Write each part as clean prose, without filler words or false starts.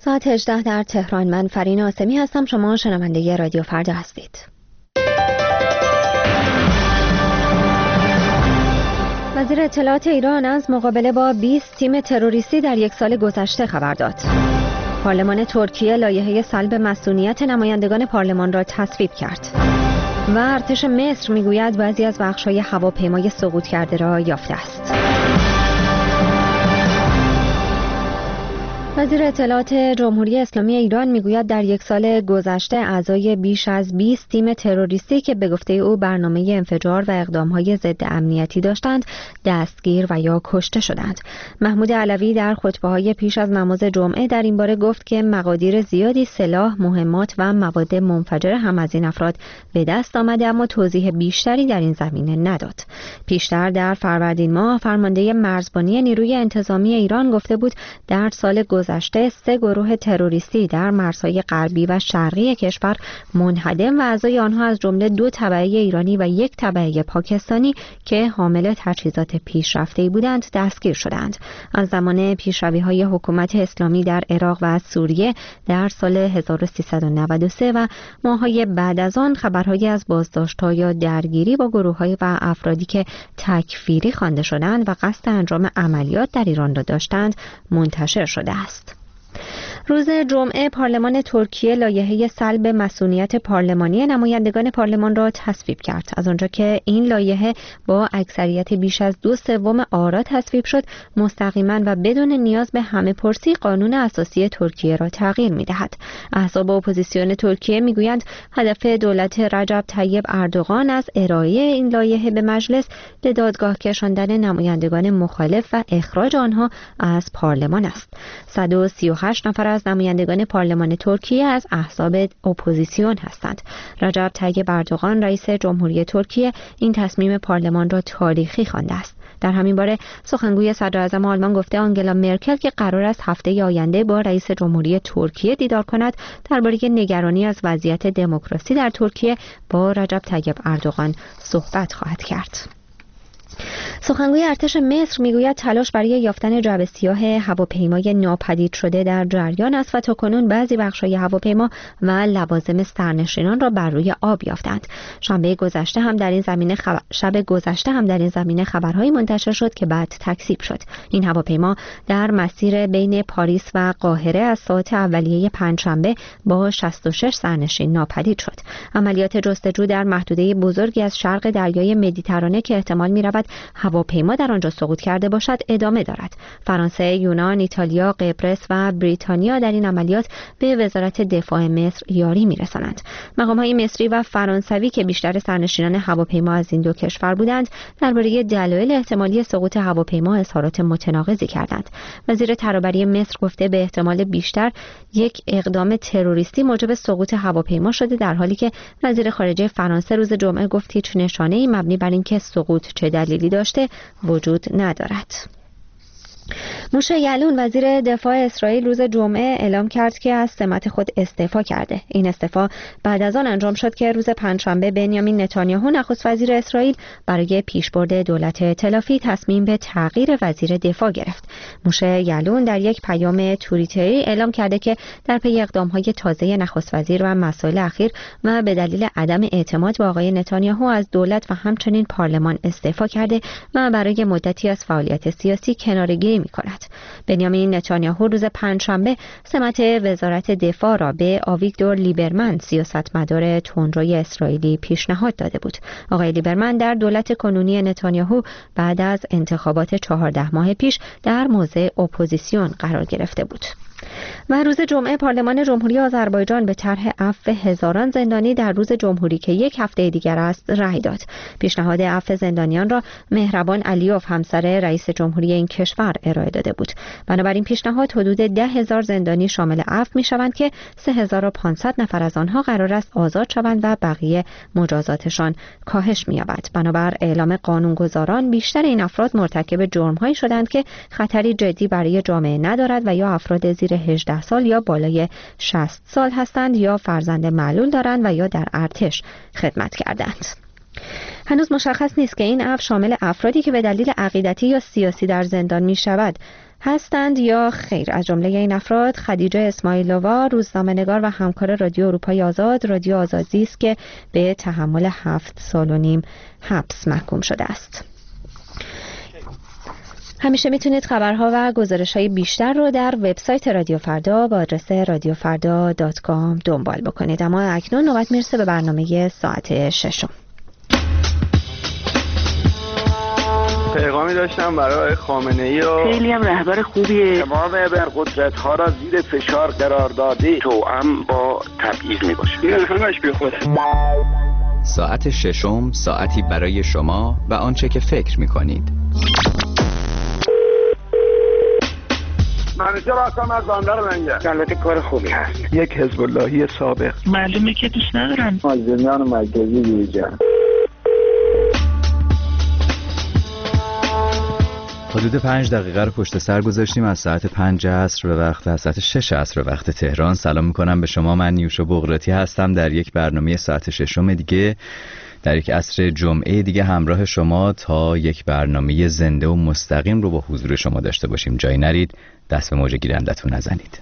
ساعت 18 در تهران. من فرین آسمی هستم. شما شنونده رادیو فردا هستید. وزیر اطلاعات ایران از مقابله با 20 تیم تروریستی در یک سال گذشته خبر داد. پارلمان ترکیه لایحه سلب مصونیت نمایندگان پارلمان را تصویب کرد. و ارتش مصر میگوید بعضی از بخش‌های هواپیمای سقوط کرده را یافته است. وزیر اطلاعات جمهوری اسلامی ایران میگوید در یک سال گذشته اعضای بیش از 20 تیم تروریستی که به گفته او برنامه انفجار و اقدام‌های ضد امنیتی داشتند دستگیر و یا کشته شدند. محمود علوی در خطبه‌های پیش از نماز جمعه در این باره گفت که مقادیر زیادی سلاح، مهمات و مواد منفجر هم از این افراد به دست آمده، اما توضیح بیشتری در این زمینه نداد. پیشتر در فروردین ماه فرمانده مرزبانی نیروی انتظامی ایران گفته بود در سال گذشته 3 گروه تروریستی در مرزهای غربی و شرقی کشور منهدم و اعضای آنها از جمله 2 تبعه ایرانی و 1 تبعه پاکستانی که حامل تجهیزات پیشرفته‌ای بودند دستگیر شدند. از زمان پیشروی‌های حکومت اسلامی در عراق و سوریه در سال 1393 و ماه‌های بعد از آن خبرهایی از بازداشت‌ها یا درگیری با گروه‌های و افرادی که تکفیری خوانده شدند و قصد انجام عملیات در ایران را داشتند منتشر شده است. روز جمعه پارلمان ترکیه لایحه سلب مصونیت پارلمانی نمایندگان پارلمان را تصویب کرد. از آنجا که این لایحه با اکثریت بیش از 2/3 آرا تصویب شد، مستقیما و بدون نیاز به همه پرسی قانون اساسی ترکیه را تغییر می‌دهد. احزاب اپوزیسیون ترکیه می‌گویند هدف دولت رجب طیب اردوغان از ارائه این لایحه به مجلس به دادگاه کشاندن نمایندگان مخالف و اخراج آنها از پارلمان است. 138 نفر از نمایندگان پارلمان ترکیه از احزاب اپوزیسیون هستند. رجب طیب اردوغان رئیس جمهوری ترکیه این تصمیم پارلمان را تاریخی خوانده است. در همین باره سخنگوی صدراعظم آلمان گفته آنگلا مرکل که قرار است هفته آینده با رئیس جمهوری ترکیه دیدار کند درباره نگرانی از وضعیت دموکراسی در ترکیه با رجب طیب اردوغان صحبت خواهد کرد. سخنگوی ارتش مصر میگوید تلاش برای یافتن جعبه سیاه هواپیمای ناپدید شده در جریان است و تاکنون بعضی بخش‌های هواپیما و لوازم سرنشینان را بر روی آب یافتند. شب گذشته هم در این زمینه خبرهایی منتشر شد که بعد تکذیب شد. این هواپیما در مسیر بین پاریس و قاهره از ساعات اولیه پنجشنبه با 66 سرنشین ناپدید شد. عملیات جستجو در محدوده بزرگی از شرق دریای مدیترانه که احتمال می‌رود هواپیما در آنجا سقوط کرده باشد ادامه دارد. فرانسه، یونان، ایتالیا، قبرس و بریتانیا در این عملیات به وزارت دفاع مصر یاری می‌رسانند. مقام‌های مصری و فرانسوی که بیشتر سرنشینان هواپیما از این دو کشور بودند، درباره دلایل احتمالی سقوط هواپیما اظهارات متناقضی کردند. وزیر ترابری مصر گفته به احتمال بیشتر یک اقدام تروریستی موجب سقوط هواپیما شده، در حالی که وزیر خارجه فرانسه روز جمعه گفت هیچ نشانه‌ای مبنی بر اینکه سقوط چه دلیلی داشته وجود ندارد. موشه یعلون وزیر دفاع اسرائیل روز جمعه اعلام کرد که از سمت خود استعفا کرده. این استعفا بعد از آن انجام شد که روز پنجشنبه بنیامین نتانیاهو نخست وزیر اسرائیل برای پیشبرد دولت ائتلافی تصمیم به تغییر وزیر دفاع گرفت. موشه یعلون در یک پیام توییتری اعلام کرده که در پی اقدام‌های تازه نخست وزیر و مسائل اخیر و به دلیل عدم اعتماد به آقای نتانیاهو از دولت و همچنین پارلمان استعفا کرده و برای مدتی از فعالیت سیاسی کناره‌گیری می‌کند. بنیامین نتانیاهو روز پنجشنبه سمت وزارت دفاع را به آویگدور لیبرمن سیاستمدار تندروی اسرائیلی پیشنهاد داده بود. آقای لیبرمن در دولت کنونی نتانیاهو بعد از انتخابات 14 ماه پیش در موضع اپوزیسیون قرار گرفته بود. و روز جمعه پارلمان جمهوری آذربایجان به طرح عفو هزاران زندانی در روز جمهوری که یک هفته دیگر است رأی داد. پیشنهاد عفو زندانیان را مهربان علیوف همسر رئیس جمهوری این کشور ارائه داده بود. بنابراین پیشنهاد حدود 10,000 زندانی شامل عفو می‌شوند که 3,500 نفر از آنها قرار است آزاد شوند و بقیه مجازاتشان کاهش می‌یابد. بنابر اعلام قانونگذاران بیشتر این افراد مرتکب جرم‌هایی شدند که خطری جدی برای جامعه ندارد و یا افراد زیر 18 سال یا بالای 60 سال هستند یا فرزند معلول دارند و یا در ارتش خدمت کردند. هنوز مشخص نیست که این عفو شامل افرادی که به دلیل عقیدتی یا سیاسی در زندان می شود هستند یا خیر؟ از جمله این افراد خدیجه اسماعیلووا، روزنامه‌نگار و همکار رادیو اروپای آزاد، رادیو آزادی است که به تحمل 7 سال و نیم حبس محکوم شده است. همیشه میتونید خبرها و گزارش‌های بیشتر رو در وبسایت رادیو فردا با آدرس radiofarda.com دنبال بکنید. اما اکنون نوبت میرسه به برنامه ساعت 6. پیغامی داشتم برای خامنه‌ای خیلی هم رهبر خوبیه. تمام ابرقدرت‌ها را زیر فشار قرار داده، توأم با تبعیض میباشه. این همش بیخوده. ساعت 6 ساعتی برای شما و آنچه که فکر می‌کنید. منیجر هستم از بندر منگه. البته کار خوبی هست. یک حزب اللهی سابق. معلومه که دوست ندارن. مازندران مرکزی دیجا. حدود 5 دقیقه رو پشت سر گذاشتیم از ساعت 5 عصر به وقت از ساعت 6 عصر به وقت تهران. سلام میکنم به شما. من نیوشا بغراتی هستم در یک برنامه ساعت 6 دیگه، در یک عصر جمعه دیگه همراه شما تا یک برنامه زنده و مستقیم رو با حضور شما داشته باشیم. جایی نرید، دست به موج گیرندتون نزنید.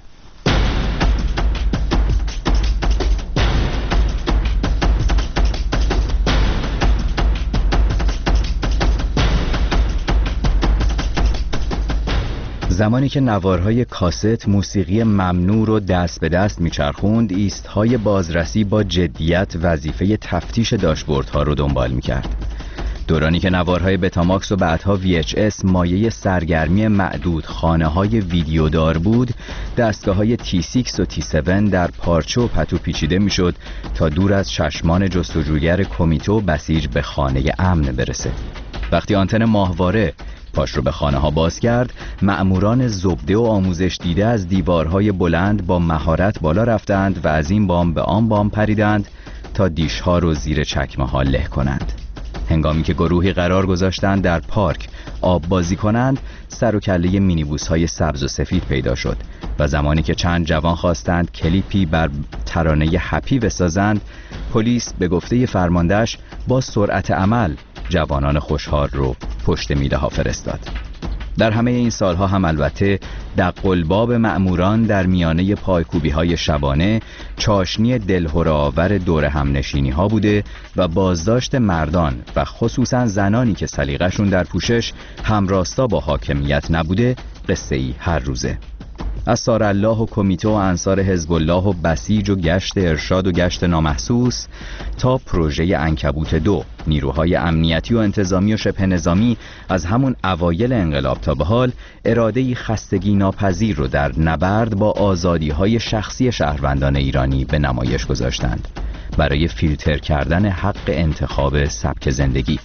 زمانی که نوارهای کاست موسیقی ممنوع رو دست به دست میچرخوند، ایستهای بازرسی با جدیت وظیفه تفتیش داشبوردها رو دنبال میکرد. دورانی که نوارهای بتاماکس و بعدها VHS مایه سرگرمی معدود خانه‌های ویدیودار بود، دستگاه‌های T6 و T7 در پارچه و پتو پیچیده میشد تا دور از چشمان جستجوگر کمیته بسیج به خانه امن برسه. وقتی آنتن ماهواره پاش رو به خانه ها باز کرد، مأموران زبده و آموزش دیده از دیوارهای بلند با مهارت بالا رفتند و از این بام به آن بام پریدند تا دیش ها رو زیر چکمه ها له کنند. هنگامی که گروهی قرار گذاشتند در پارک آب بازی کنند، سر و کله مینیبوس های سبز و سفید پیدا شد و زمانی که چند جوان خواستند کلیپی بر ترانه هپی بسازند، پلیس به گفته فرماندهش با سرعت عمل جوانان خوشحال رو پشت میله ها فرستاد. در همه این سالها هم البته دقلباب مأموران در میانه پایکوبی های شبانه چاشنی دلهره‌آور دور همنشینی ها بوده و بازداشت مردان و خصوصا زنانی که سلیقه‌شون در پوشش همراستا با حاکمیت نبوده قصه‌ای هر روزه. از سارالله و کمیته و انصار حزب الله و بسیج و گشت ارشاد و گشت نامحسوس تا پروژه عنکبوت 2، نیروهای امنیتی و انتظامی و شبه نظامی از همون اوایل انقلاب تا به حال اراده‌ای خستگی ناپذیر رو در نبرد با آزادی‌های شخصی شهروندان ایرانی به نمایش گذاشتند برای فیلتر کردن حق انتخاب سبک زندگی.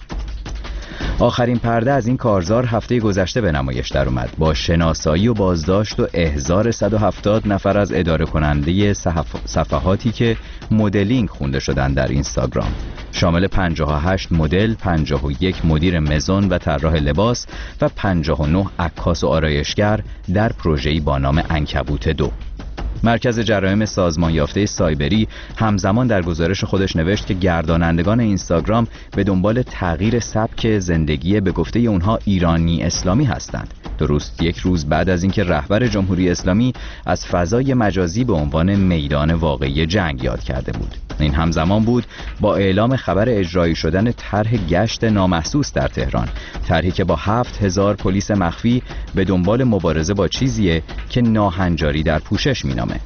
آخرین پرده از این کارزار هفته گذشته به نمایش در اومد با شناسایی و بازداشت و احضار 170 نفر از اداره کننده صفحاتی که مدلینگ خونده شدن در اینستاگرام، شامل 58 مدل، 51 مدیر مزون و طراح لباس و 59 عکاس و آرایشگر در پروژه‌ای با نام عنکبوت 2. مرکز جرایم سازمان یافته سایبری همزمان در گزارش خودش نوشت که گردانندگان اینستاگرام به دنبال تغییر سبک زندگی به گفته اونها ایرانی اسلامی هستند. درست یک روز بعد از اینکه رهبر جمهوری اسلامی از فضای مجازی به عنوان میدان واقعی جنگ یاد کرده بود. این همزمان بود با اعلام خبر اجرایی شدن طرح گشت نامحسوس در تهران، طرحی که با 7000 پلیس مخفی به دنبال مبارزه با چیزیه که ناهنجاری در پوشش مینامه.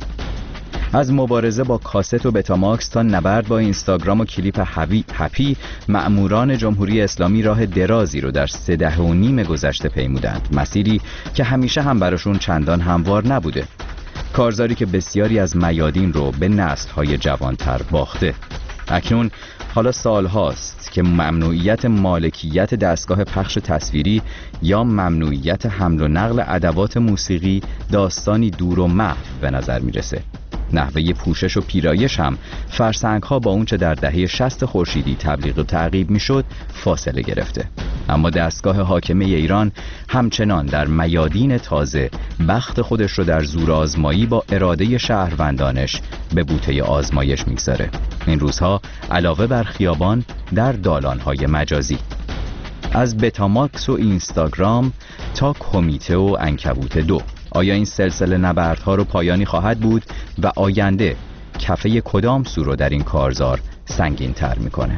از مبارزه با کاست و بتاماکس تا نبرد با اینستاگرام و کلیپ هپی، مأموران جمهوری اسلامی راه درازی رو در 3 دهه و نیم گذشته پیمودند، مسیری که همیشه هم براشون چندان هموار نبوده، کارزاری که بسیاری از میادین رو به نسل‌های جوانتر باخته. اکنون حالا سالهاست که ممنوعیت مالکیت دستگاه پخش تصویری یا ممنوعیت حمل و نقل ادوات موسیقی داستانی دور و محو به نظر میرسه. نحوه پوشش و پیرایش هم فرسنگ‌ها با اونچه در دهه 60 خورشیدی تبلیغ و تعقیب میشد فاصله گرفته. اما دستگاه حاکمه ایران همچنان در میادین تازه بخت خودش رو در زور آزمایی با اراده شهروندانش به بوته آزمایش میگذاره. این روزها علاوه بر خیابان در دالان‌های مجازی. از بتاماکس و اینستاگرام تا کمیته و عنکبوت 2. آیا این سلسله نبردها رو پایانی خواهد بود و آینده کفه کدام سو رو در این کارزار سنگین تر میکنه؟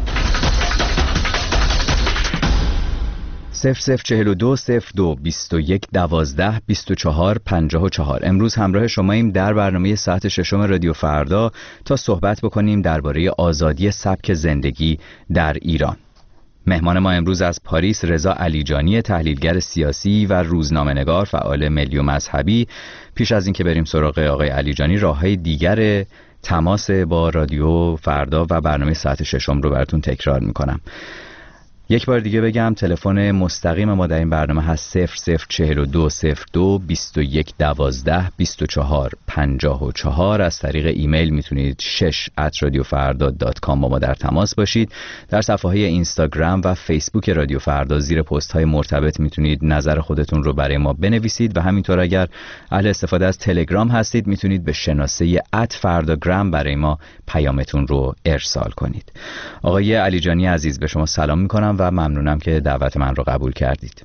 0042 02 21 12 24 54. امروز همراه شماییم در برنامه ساعت ششم رادیو فردا تا صحبت بکنیم درباره آزادی سبک زندگی در ایران. مهمان ما امروز از پاریس رضا علیجانی، تحلیلگر سیاسی و روزنامه‌نگار فعال ملی و مذهبی. پیش از اینکه بریم سراغ آقای علیجانی، راه‌های دیگر تماس با رادیو فردا و برنامه ساعت ششم رو براتون تکرار میکنم. یک بار دیگه بگم تلفن مستقیم ما در این برنامه هست 0042 02 21 12 24 54. از طریق ایمیل میتونید 6@radiofarda.com با ما در تماس باشید. در صفحه اینستاگرام و فیسبوک رادیو فردا زیر پست های مرتبط میتونید نظر خودتون رو برای ما بنویسید و همینطور اگر اهل استفاده از تلگرام هستید میتونید به شناسه @فرداگرام برای ما پیامتون رو ارسال کنید. آقای علیجانی عزیز، به شما سلام میکنم و ممنونم که دعوت من رو قبول کردید.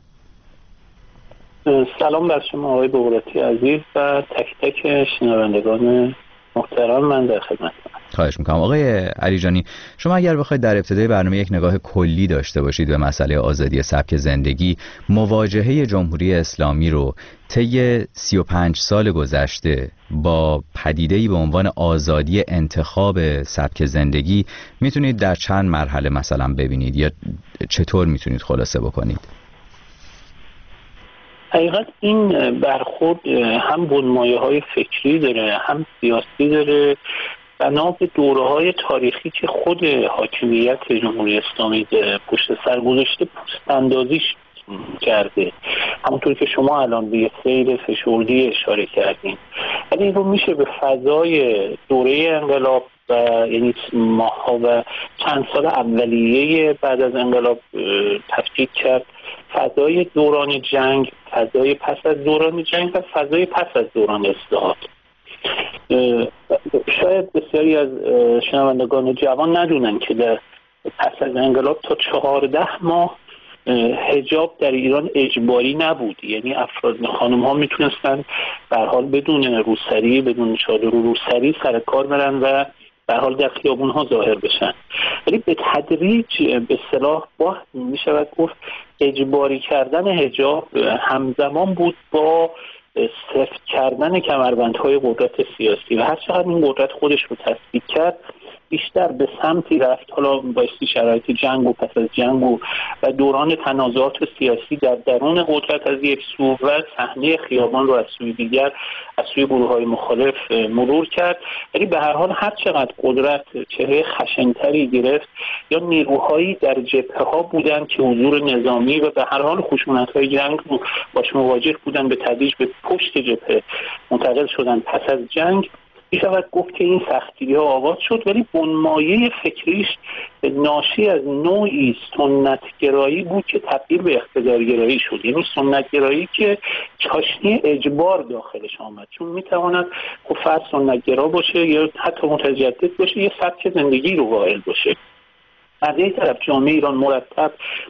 سلام بر شما آقای بغراتی عزیز و تک تک شنوندگان محترم، من در خدمتتونم. خواهش میکنم. آقای علیجانی، شما اگر بخواید در ابتدای برنامه یک نگاه کلی داشته باشید به مسئله آزادی سبک زندگی، مواجهه جمهوری اسلامی رو طی 35 سال گذشته با پدیده‌ای به عنوان آزادی انتخاب سبک زندگی میتونید در چند مرحله مثلا ببینید یا چطور میتونید خلاصه بکنید؟ حقیقت این برخورد هم بنمایه‌های فکری داره، هم سیاسی داره، بنا به دوره‌های تاریخی که خود حاکمیت جمهوری اسلامی پشت سر گذاشته پوست‌اندازیش کرده. همونطور که شما الان به سیر فشردی اشاره کردین، ولی این رو میشه به فضای دوره انقلاب و یعنی ماها و چند سال اولیه بعد از انقلاب تفکیک کرد. فضای دوران جنگ، فضای پس از دوران جنگ و فضای پس از دوران اصلاحات. شاید بسیاری از شنوندگان جوان ندونن که در پس از انقلاب تا 14 ماه حجاب در ایران اجباری نبود. یعنی افراد خانم ها میتونستن به هر حال بدون روسری، بدون چادر و روسری سر کار برن و به هر حال در خیابون ها ظاهر بشن. ولی به تدریج به اصطلاح با میشود گفت اجباری کردن حجاب همزمان بود با سفت کردن کمربندهای قدرت سیاسی و هر چقدر این قدرت خودش رو تثبیت کرد بیشتر به سمتی رفت، حالا بایستی شرایط جنگ و پس از جنگ و دوران تنازعات سیاسی در درون قدرت از یک سو و صحنه خیابان رو از سوی دیگر، از سوی گروه‌های مخالف مرور کرد. ولی به هر حال هر چقدر قدرت چهره خشن‌تری گرفت یا نیروهایی در جبهه‌ها بودند که حضور نظامی و به هر حال خشونت‌های جنگ رو باش مواجه بودند، به تدریج به پشت جبهه منتقل شدند. پس از جنگ میشود گفت که این سختی‌ها آغاز شد، ولی بنمایه فکریش ناشی از نوعی سنتگرایی بود که تبدیل به اقتدارگرایی شد. یعنی سنتگرایی که چاشنی اجبار داخلش آمد، چون میتواند خب فرد سنتگرا باشه یا حتی متجدد باشه، یه سبک زندگی رو قائل باشه. از یک طرف جامعه ایران مرتب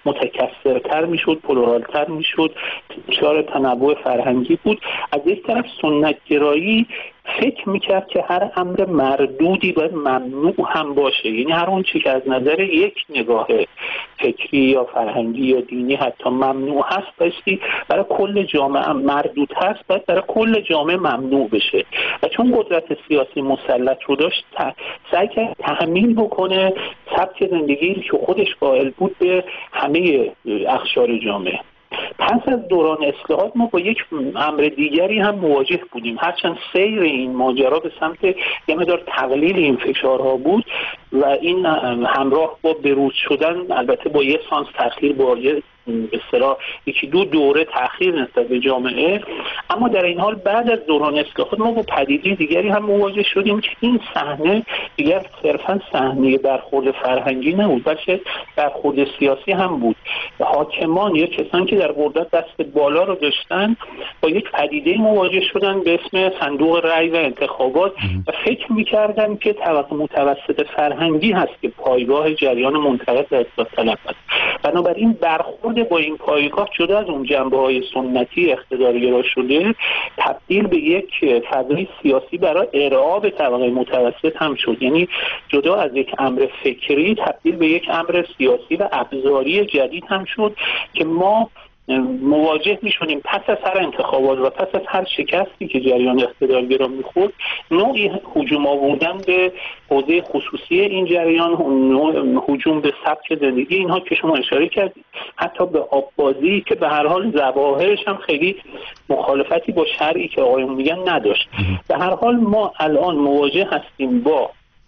متکثرتر میشد، پلورالتر میشد، دچار تنوع فرهنگی بود. از یک طرف سنتگرایی فکر میکرد که هر امر مردودی باید ممنوع هم باشه. یعنی هر اون چی که از نظر یک نگاه فکری یا فرهنگی یا دینی حتی ممنوع هست بایستی برای کل جامعه مردود هست، باید برای کل جامعه ممنوع بشه. و چون قدرت سیاسی مسلط رو داشت سعی کرد تحمیل بکنه سبک زندگی که خودش قائل بود به همه اقشار جامعه. پس از دوران اصلاحات ما با یک امر دیگری هم مواجه بودیم، هرچند سیر این ماجرا به سمت یه مقدار تقلیل این فشارها بود و این همراه با بروز شدن، البته با یه سانس تأخیر، با یه به اصطلاح یکی دو دوره تأخیر نسبت به جامعه، اما در این حال بعد از دوران اصلاحات ما با پدیده دیگری هم مواجه شدیم که این صحنه دیگر صرفا صحنه برخورد فرهنگی نبود، بلکه برخورد سیاسی هم بود. حاکمان یا کسانی که در قدرت دست بالا رو داشتن با یک پدیده مواجه شدن به اسم صندوق رأی و انتخابات و فکر می‌کردن که طبقه متوسط فرهنگی هست که پایگاه جریان منتقد و اصلاح طلب است. بنابراین برخورد با این پایگاه جدا از اون جنبه‌های سنتی اقتدارگرا شده تبدیل به یک فضای سیاسی برای ارعاب به طبقه متوسط هم شد. یعنی جدا از یک امر فکری تبدیل به یک امر سیاسی و ابزاری جدید هم شد که ما مواجه میشونیم پس از هر انتخابات و پس از هر شکستی که جریان اقتدارگرا میخورد نوعی هجوم آوردن به حوزه خصوصی این جریان، هجوم به سبک زندگی اینها که شما اشاره کردید، حتی به آببازی که به هر حال ظواهرش هم خیلی مخالفتی با شرعی که آقایون میگن نداشت. به هر حال ما الان مواجه هستیم با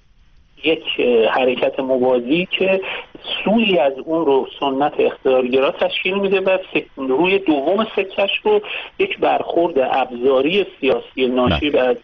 یک حرکت موازی که سوی از اون رو سنت اقتدارگرا تشکیل میده و روی دوم سکش رو یک برخورد ابزاری سیاسی ناشی از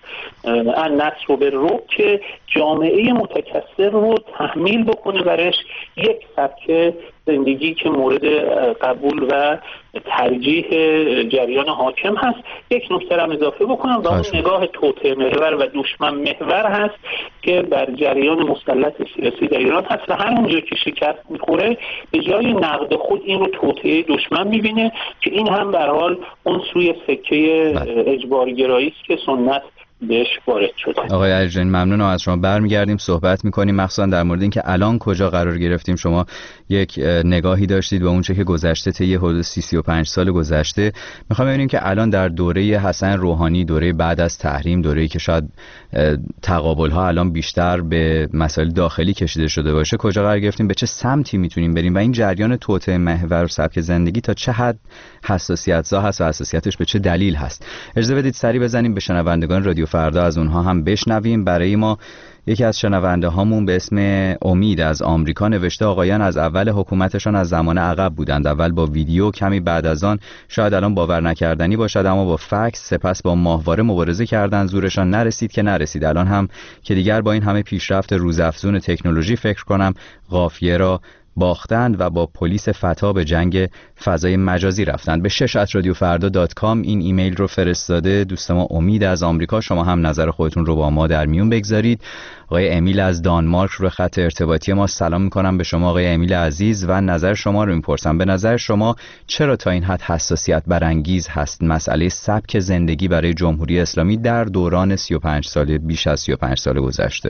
النصر به رعب که جامعه متکثر رو تحمیل بکنه برش یک سبک زندگی که مورد قبول و ترجیح جریان حاکم هست. یک نکته را اضافه بکنم و اون نگاه توطئه محور و دشمن محور هست که بر جریان مسلط سیاسی در ایران هست و هر اونجا که شکست میخوره به جای نقد خود این رو توطئه دشمن میبینه که این هم به هر حال اون سوی سکه اجبارگرایی است که سنت بهش وارد شده. آقای علیجانی ممنونم از شما. برمیگردیم صحبت میکنیم مخصوصا در مورد اینکه الان کجا قرار گرفتیم. شما یک نگاهی داشتید به اون چه که گذشته طی حدود 35 سال گذشته. میخوام ببینیم که الان در دوره حسن روحانی، دوره بعد از تحریم، دوره‌ای که شاید تقابل‌ها الان بیشتر به مسائل داخلی کشیده شده باشه، کجا قرار گرفتیم، به چه سمتی میتونیم بریم و این جریان توطئه محور و سبک زندگی تا چه حد حساسیت‌زا هست و حساسیتش به چه دلیل هست. اجازه بدید سری بزنیم به شنوندگان رادیو فردا از اونها هم بشنویم. برای ما یکی از شنونده هامون به اسم امید از آمریکا نوشته آقایان از اول حکومتشان از زمان عقب بودند، اول با ویدیو، کمی بعد از آن شاید الان باور نکردنی باشد اما با فکس، سپس با ماهواره مبارزه کردند، زورشان نرسید که نرسید. الان هم که دیگر با این همه پیشرفت روزافزون تکنولوژی فکر کنم قافیه را باختند و با پلیس فتا به جنگ فضای مجازی رفتند. به 6@radiofarda.com این ایمیل رو فرستاده دوست ما امید از آمریکا. شما هم نظر خودتون رو با ما در میون بگذارید. آقای امیل از دانمارک رو خط ارتباطی ما سلام میکنم به شما آقای امیل عزیز و نظر شما رو میپرسم. به نظر شما چرا تا این حد حساسیت برانگیز هست مسئله سبک زندگی برای جمهوری اسلامی در دوران 35 سال بیش از 35 سال گذشته؟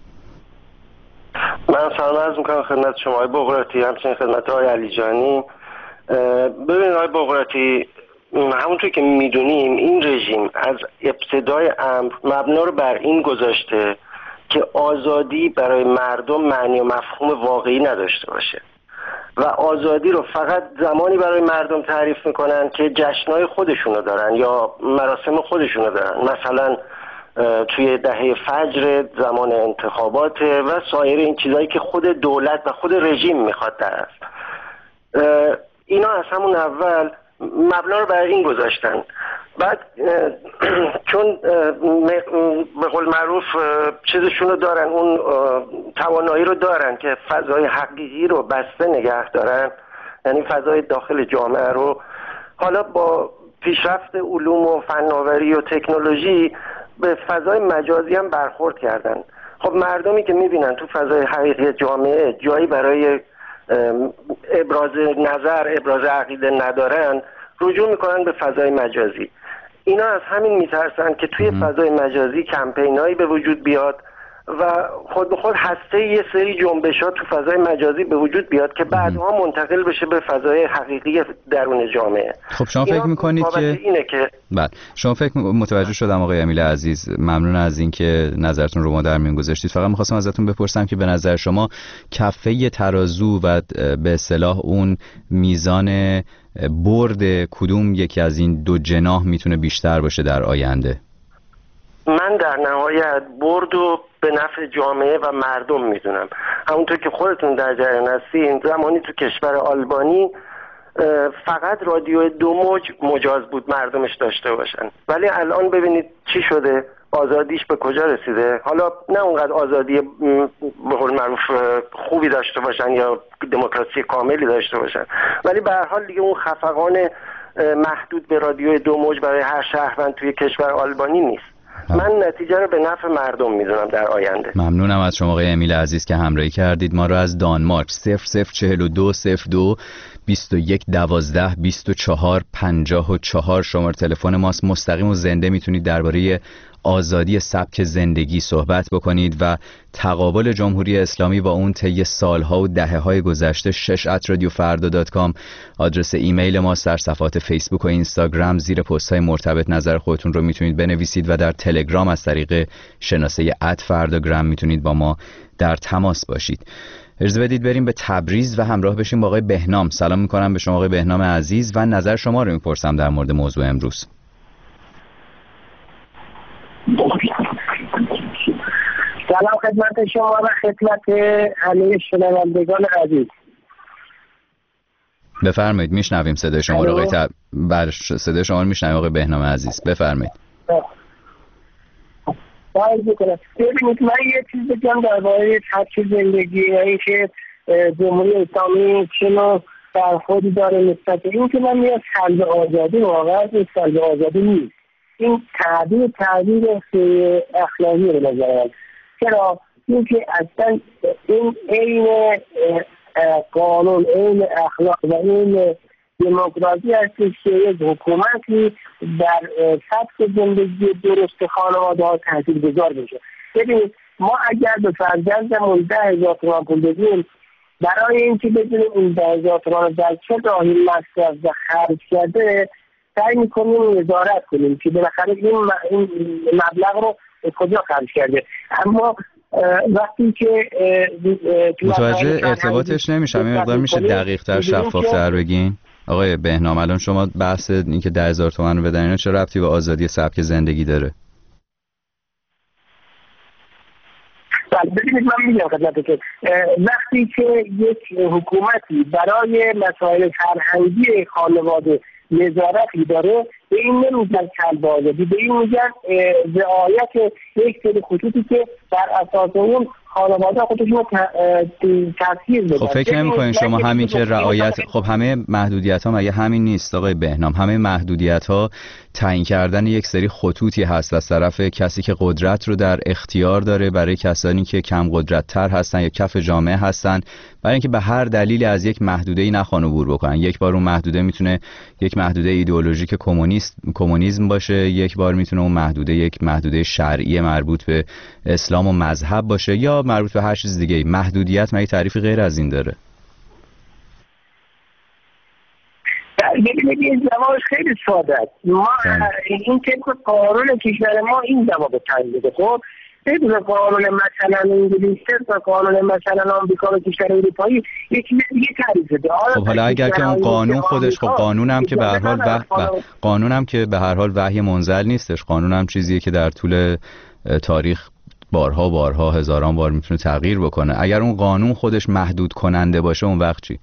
من سلام عرض میکنم خدمت شما آقای بقراتی، همچنین خدمت آقای علیجانی. ببینید آقای بقراتی، همونطور که میدونیم این رژیم از ابتدای امر مبنا رو بر این گذاشته که آزادی برای مردم معنی و مفهوم واقعی نداشته باشه و آزادی رو فقط زمانی برای مردم تعریف میکنن که جشنهای خودشونو دارن یا مراسم خودشونو دارن، مثلا توی دهه فجر زمان انتخابات و سایر این چیزایی که خود دولت و خود رژیم میخواد در است. اینا از همون اول مبنا رو برای این گذاشتن. بعد چون به قول معروف چیزشون رو دارن، اون توانایی رو دارن که فضای حقیقی رو بسته نگه دارن، یعنی فضای داخل جامعه رو، حالا با پیشرفت علوم و فناوری و تکنولوژی به فضای مجازی هم برخورد کردن. خب مردمی که میبینن تو فضای حقیقی جامعه جایی برای ابراز نظر، ابراز عقیده ندارن، رجوع میکنن به فضای مجازی. اینا از همین میترسن که توی فضای مجازی کمپینایی به وجود بیاد و خود به خود هسته یه سری جنبشات تو فضای مجازی به وجود بیاد که بعدها منتقل بشه به فضای حقیقی درون جامعه. خب شما فکر میکنید که بله، شما فکر متوجه شدم آقای امیل عزیز، ممنون از اینکه نظرتون رو ما در میون گذاشتید. فقط می‌خواستم ازتون بپرسم که به نظر شما کفه ترازو و به اصطلاح اون میزان برد کدوم یکی از این دو جناح میتونه بیشتر باشه در آینده؟ من در نهایت برد و به نفع جامعه و مردم میدونم. همونطور که خودتون در جریان هستین، زمانی تو کشور آلبانی فقط رادیو 2 موج مجاز بود مردمش داشته باشن، ولی الان ببینید چی شده، آزادیش به کجا رسیده. حالا نه اونقدر آزادی به قول معروف خوبی داشته باشن یا دموکراسی کاملی داشته باشن، ولی به هر حال دیگه اون خفقان محدود به رادیو 2 موج برای هر شهروند توی کشور آلبانی نیست. من نتیجه رو به نفع مردم میدونم در آینده. ممنونم از شما آقای امیل عزیز که همراهی کردید. ما رو از دانمارک 004202 21 12 24 54 شماره تلفن ماست. مستقیم و زنده میتونید درباره آزادی سبک زندگی صحبت بکنید و تقابل جمهوری اسلامی با اون طی سالها و دهه‌های گذشته 6@radiofarda.com آدرس ایمیل ما. در صفحات فیسبوک و اینستاگرام زیر پست‌های مرتبط نظر خودتون رو میتونید بنویسید و در تلگرام از طریق شناسه @فرداگرام میتونید با ما در تماس باشید. اجازه بدید بریم به تبریز و همراه بشیم با آقای بهنام. سلام میکنم به شما آقای بهنام عزیز و نظر شما رو میپرسم در مورد موضوع امروز. سلام خدمت شما و خدمت همه شنوندگان عزیز. بفرمایید میشنویم صدای شما رو آقای صدای شما رو میشنویم آقای بهنام عزیز، بفرمایید. ببینید من یه چیز بگم درباره سبک زندگی و اینکه جمهوری اسلامی چه نوع برخوردی داره نسبت به این که من میاد سلب آزادی، واقعا این سلب آزادی نیست. این تعبیر اخلاقی رو نظرم. چرا؟ اینکه اصلا این عین قانون، عین اخلاق و این دموکراسی هستش که یک حکومتی در سبک زندگی درست خانواده ها تاثیرگذار بشه. ببینید ما اگر به فرزندمون 10,000 تومان پول بدیم، برای اینکه بدونیم این 10,000 تومان در چه راهی مصرف و خرج کرده سعی میکنیم نظارت کنیم که بالاخره این مبلغ رو کجا خرج کرده. اما وقتی که متوجه ارتباطش نمیشم، این مقدار میشه دقیق‌تر شفاف‌تر بگین؟ آقای بهنام الان شما بحث این که 10,000 تومان رو بدن اینا چه ربطی به آزادی سبک زندگی داره؟ بله ببینید من میگم خدمتتون وقتی که یک حکومتی برای مسائل فرهنگی خانواده نظارتی داره به این نمیگن کلب آزادی، به این میگن رعایت یک سری خطوطی که بر اساس اون خانواده خودشون تاثیر بده. خب فکر نمی‌کنین شما همین که رعایت، خب همه محدودیت‌ها مگه همین نیست آقای بهنام؟ همه محدودیت‌ها تعیین کردن یک سری خطوطی هست از طرف کسی که قدرت رو در اختیار داره برای کسانی که کم قدرت‌تر هستن یا کف جامعه هستن، برای اینکه به هر دلیلی از یک محدوده‌ای نخوان عبور بکنن. یک بار اون محدوده میتونه یک محدوده ایدئولوژیک کمونیسم باشه، یک بار میتونه اون محدوده یک محدوده شرعی مربوط به اسلام و مذهب باشه یا مربوط به هر چیز دیگه. محدودیت مگه تعریفی غیر از این داره؟ ببینید این جوابش خیلی ساده است. ما این طبق قانون کشور ما این جواب تعیین میده. خب بدون قانون مثلا انگلیس و قانون مثلا آمریکا و کشور اروپایی یکی دیگه تعریف بده. خب حالا اگر که اون قانون خودش، خب قانونم که به هر حال قانونم که به هر حال وحی منزل نیستش، قانونم چیزیه که در طول تاریخ بارها هزاران بار میتونه تغییر بکنه. اگر اون قانون خودش محدود کننده باشه اون وقت چی؟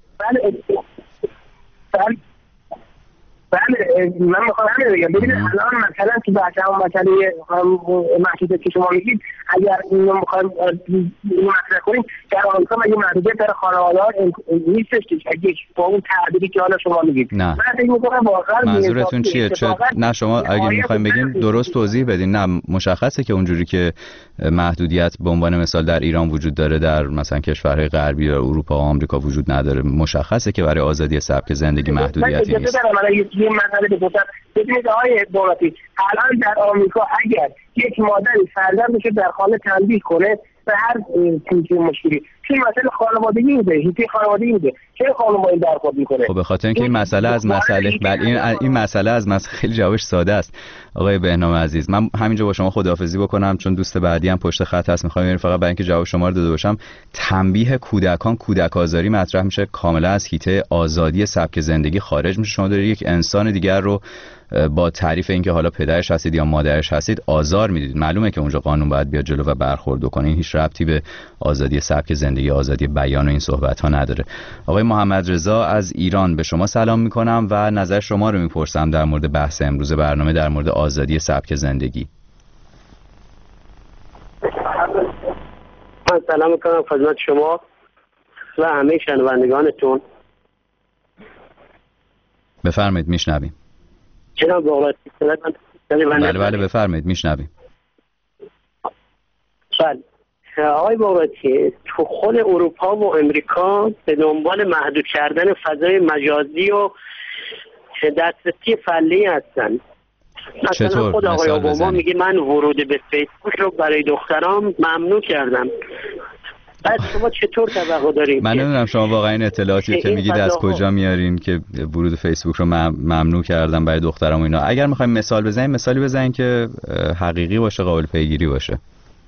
بله من میخوام همین بگم. ببینید الان مثلا تو بحث همون مسئله محدودیت که شما میگید، اگر اینو میخوایم مطرح کنیم در آمریکا مگه محدودیت در خانواده‌ها نیستش که اگه با اون تعبیری که حالا شما میگید؟ نه. من فکر می‌کنم واقعا منظورتون چیه؟ نه شما اگه میخوایم بگین درست توضیح بدین. نه مشخصه که اونجوری که محدودیت به عنوان مثال در ایران وجود داره در مثلا کشورهای غربی یا اروپا و آمریکا وجود نداره. مشخصه که برای آزادی سبک زندگی محدودیتی نیست. یه مسئله بگم. ببینید آقای دولتی الان در آمریکا اگر یک مادری فرزندش در خانه تنبیه کنه به هر چیزی مشکلی، چه مسئله خانوادگی میده، هیچ خانوادگی میده، چه خانواده برخورد میکنه؟ خب به خاطر اینکه این مسئله از مسئله این مسئله از مسئله خیلی جوابش ساده است آقای بهنام عزیز. من همینجا با شما خداحافظی بکنم چون دوست بعدی هم پشت خط هست. میخوام یعنی فقط برای اینکه جواب شما رو داده باشم، تنبیه کودکان، کودک آزاری مطرح میشه، کاملا از حیطه آزادی سبک زندگی خارج میشه. شما دارید یک انسان دیگر رو با تعریف اینکه حالا پدرش هستید یا مادرش هستید آزار میدید. معلومه که اونجا قانون باید بیاد جلو و برخورد کنه. این هیچ ربطی به آزادی سبک زندگی، آزادی بیان و این صحبت ها نداره. آقای محمد رضا از ایران به شما سلام میکنم و نظر شما رو میپرسم در مورد بحث امروز برنامه در مورد آزادی سبک زندگی. من سلام میکنم خدمت شما و همه شنوندگانتون. بفرمایید میشنویم. جناب بغراتی بله بفرمایید میشنویم. بله آقای بابتی، تو خود اروپا و امریکا به دنبال محدود کردن فضای مجازی و دسترسی فعلی هستن. مثلا خود آقای اوباما میگه من ورود به فیسبوک رو برای دخترام ممنوع کردم. بعد شما چطور توقع دارین؟ من نمیدونم شما واقعا این اطلاعاتی که میگید از کجا میارین که ورود فیسبوک رو ممنوع کردم برای دخترام و اینا. اگر میخوایم مثال بزنیم، مثالی بزنین که حقیقی باشه، قابل پیگیری باشه.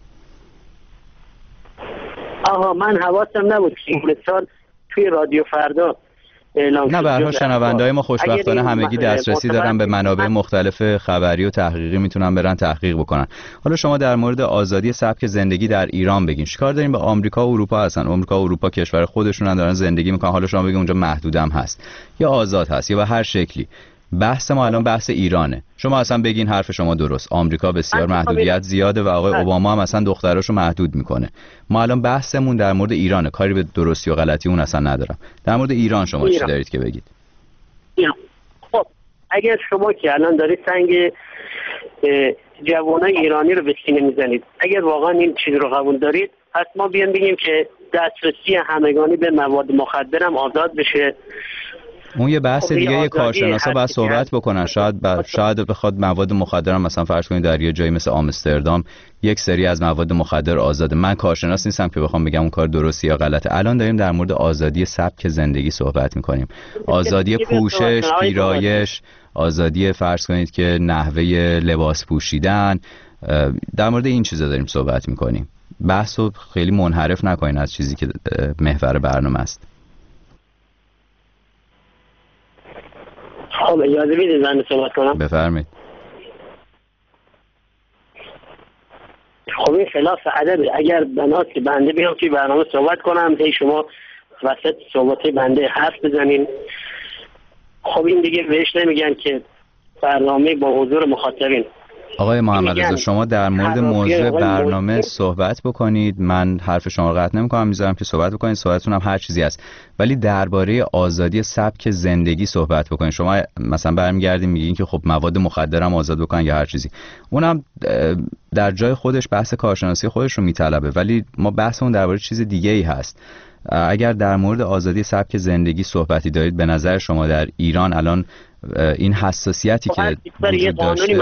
آها من حواسم نبود که این مثال توی رادیو فردا اعلام شد. نه به هر حال شنونده‌های ما خوشبختانه همگی دسترسی دارن به منابع مختلف خبری و تحقیقی، میتونن برن تحقیق بکنن. حالا شما در مورد آزادی سبک زندگی در ایران بگین. چیکار داریم با آمریکا و اروپا هستن؟ آمریکا و اروپا کشور خودشون دارن زندگی میکنن. حالا شما بگین اونجا محدودم هست یا آزاد هست یا به هر شکلی. بحث ما الان بحث ایرانه. شما اصلا بگین حرف شما درست. آمریکا بسیار محدودیت زیاده و آقای اوباما هم اصلا دختراشو محدود میکنه. ما الان بحثمون در مورد ایرانه. کاری به درستی و غلطی اون اصلا ندارم. در مورد ایران شما چی دارید که بگید؟ خب اگر شما که الان دارید سنگ جوانای ایرانی رو به سینه میزنید، اگر واقعا این چیز رو قبول دارید، پس ما بیان بگیم که دسترسی همگانی به مواد مخدر هم آزاد بشه. اون یه بحث دیگه، یه کارشناسا باید صحبت بکنن. شاید بخواد مواد مخدر هم مثلا فرض کنید در یه جایی مثل آمستردام یک سری از مواد مخدر آزاده. من کارشناس نیستم که بخوام بگم اون کار درستی یا غلطه. الان داریم در مورد آزادی سبک زندگی صحبت میکنیم. آزادی پوشش، پیرایش، آزادی فرض کنید که نحوه لباس پوشیدن، در مورد این چیزا داریم صحبت میکنیم. بحثو خیلی منحرف نکنین از چیزی که محور برنامه است. خب اجازه بدید من صحبت کنم. بفرمایید. خب این خلاف ادبه. اگر بناست که بنده بیام توی برنامه صحبت کنم هی شما وسط صحبت بنده حرف بزنین، خب این دیگه بهش نمیگن که برنامه با حضور مخاطبین. آقای محمد رضا شما در مورد موضوع برنامه صحبت بکنید. من حرف شما رو قطع نمی‌کنم، میذارم که صحبت بکنید. صحبتتون هم هر چیزی هست، ولی درباره آزادی سبک زندگی صحبت بکنید. شما مثلا برمیگردین میگین که خب مواد مخدر هم آزاد بکنن یا هر چیزی. اونم در جای خودش بحث کارشناسی خودش رو میطلبه، ولی ما بحثمون درباره چیز دیگه‌ای هست. اگر در مورد آزادی سبک زندگی صحبتی دارید، به نظر شما در ایران الان این حساسیتی که وجود داشته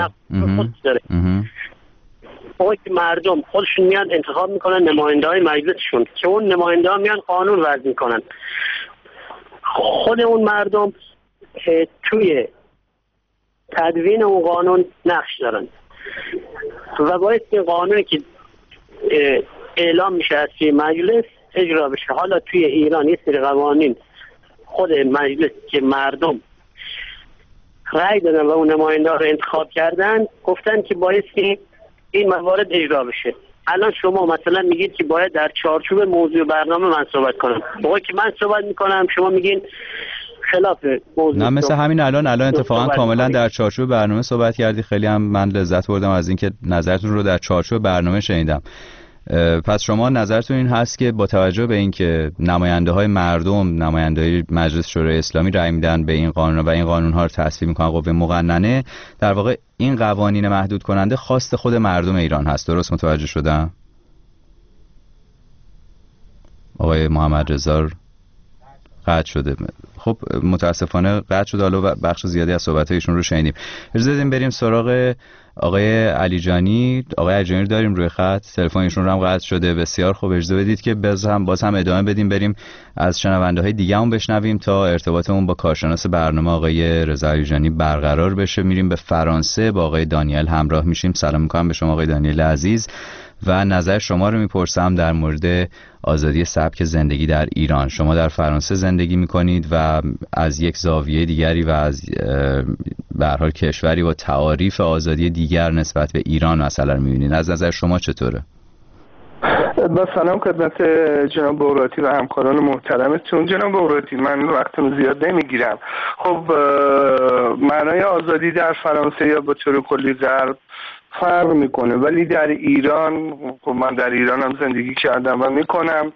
وقتی که مردم خودشون میان انتخاب میکنن نماینده های مجلسشون که اون نماینده ها میان قانون وضع میکنن، خود اون مردم توی تدوین اون قانون نقش دارن و باید این قانونی که اعلام میشه از توی مجلس اجرا بشه. حالا توی ایران یه سری قوانین خود مجلس که مردم رأی دادن و اون نماینده رو انتخاب کردن گفتن که باید این موارد اجرا بشه. الان شما مثلا میگید که باید در چارچوب موضوع برنامه من صحبت کنم، موقعی که من صحبت میکنم شما میگین خلاف موضوع. نه مثل همین الان اتفاقا کاملا در چارچوب برنامه صحبت کردی. خیلی هم من لذت بردم از اینکه نظرتون رو در چارچوب برنامه شنیدم. پس شما نظرتون این هست که با توجه به اینکه نماینده‌های مردم، نماینده‌های مجلس شورای اسلامی رأی میدن به این قانون و این قانون‌ها رو تصویب میکنن قوه مقننه، در واقع این قوانین محدود کننده خواست خود مردم ایران هست. درست متوجه شدم؟ آقای محمد رضا قطع شده. خب متاسفانه قطع شده. حالا بخش زیادی از صحبت‌هایشون رو شنیدیم. اجازه بدیم بریم سراغ آقای علیجانی. آقای علیجانی رو داریم روی خط، تلفنشون رو هم قطع شده. بسیار خوب، اجازه بدید که باز هم ادامه بدیم، بریم از شنونده‌های دیگه هم بشنویم تا ارتباطمون با کارشناس برنامه آقای رضا علیجانی برقرار بشه. میریم به فرانسه، با آقای دانیل همراه میشیم. سلام می‌کنم به شما آقای دانیل عزیز و نظر شما رو میپرسم در مورد آزادی سبک زندگی در ایران. شما در فرانسه زندگی میکنید و از یک زاویه دیگری و از به هر حال کشوری با تعاریف آزادی دیگر نسبت به ایران مثلا میبینید. از نظر شما چطوره؟ با سلام خدمت جناب بغراتی و همکاران محترمتون. جناب بغراتی من وقتم زیاد نمیگیرم. خب معنای آزادی در فرانسه یا به طور کلی غرب فرق میکنه، ولی در ایران خب من در ایران هم زندگی کردم و میکنم.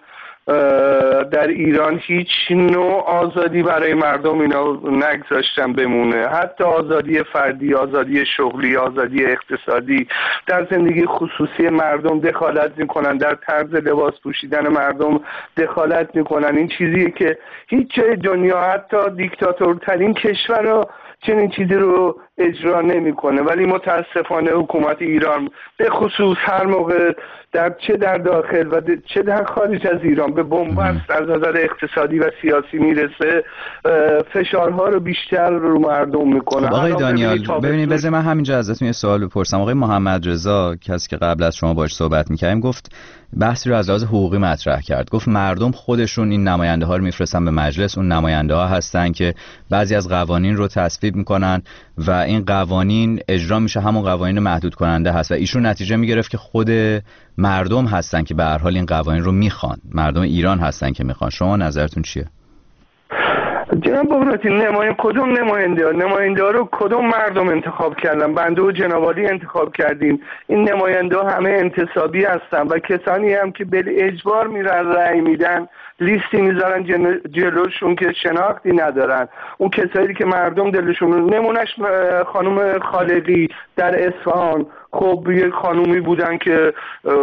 در ایران هیچ نوع آزادی برای مردم اینا نگذاشتن بمونه، حتی آزادی فردی، آزادی شغلی، آزادی اقتصادی. در زندگی خصوصی مردم دخالت میکنن، در طرز لباس پوشیدن مردم دخالت میکنن. این چیزیه که هیچ جای دنیا، حتی دیکتاتورترین کشور رو چنین چیزی رو اجرا نمیکنه. ولی متاسفانه حکومت ایران به خصوص هر موقع چه در داخل و چه در خارج از ایران به بنبست از نظر اقتصادی و سیاسی میرسه، فشارها رو بیشتر رو مردم میکنه. خب آقای دانیال ببینید، بذار من همینجا ازتون یه سوال بپرسم. آقای محمد رضا، کسی که قبل از شما باهاش صحبت می‌کردیم، گفت بحثی رو از لحاظ حقوقی مطرح کرد. گفت مردم خودشون این نماینده ها رو میفرستن به مجلس، اون نماینده ها هستن که بعضی از قوانین رو تصویب میکنن و این قوانین اجرا میشه، همون قوانین محدود کننده هست و ایشون نتیجه میگرفت که خود مردم هستن که به هر حال این قوانین رو میخوان، مردم ایران هستن که میخوان. شما نظرتون چیه؟ جناب بغراتی، کدوم نماینده ها رو کدوم مردم انتخاب کردن؟ بنده و جناب عالی انتخاب کردیم. این نماینده ها همه انتصابی هستن و کسانی هم که به اجبار میرن رأی میدن، لیستی میذارن جلوشون که شناختی ندارن. اون کسایی که مردم دلشون، نمونش خانم خالقی در اصفهان، خب یک خانومی بودن که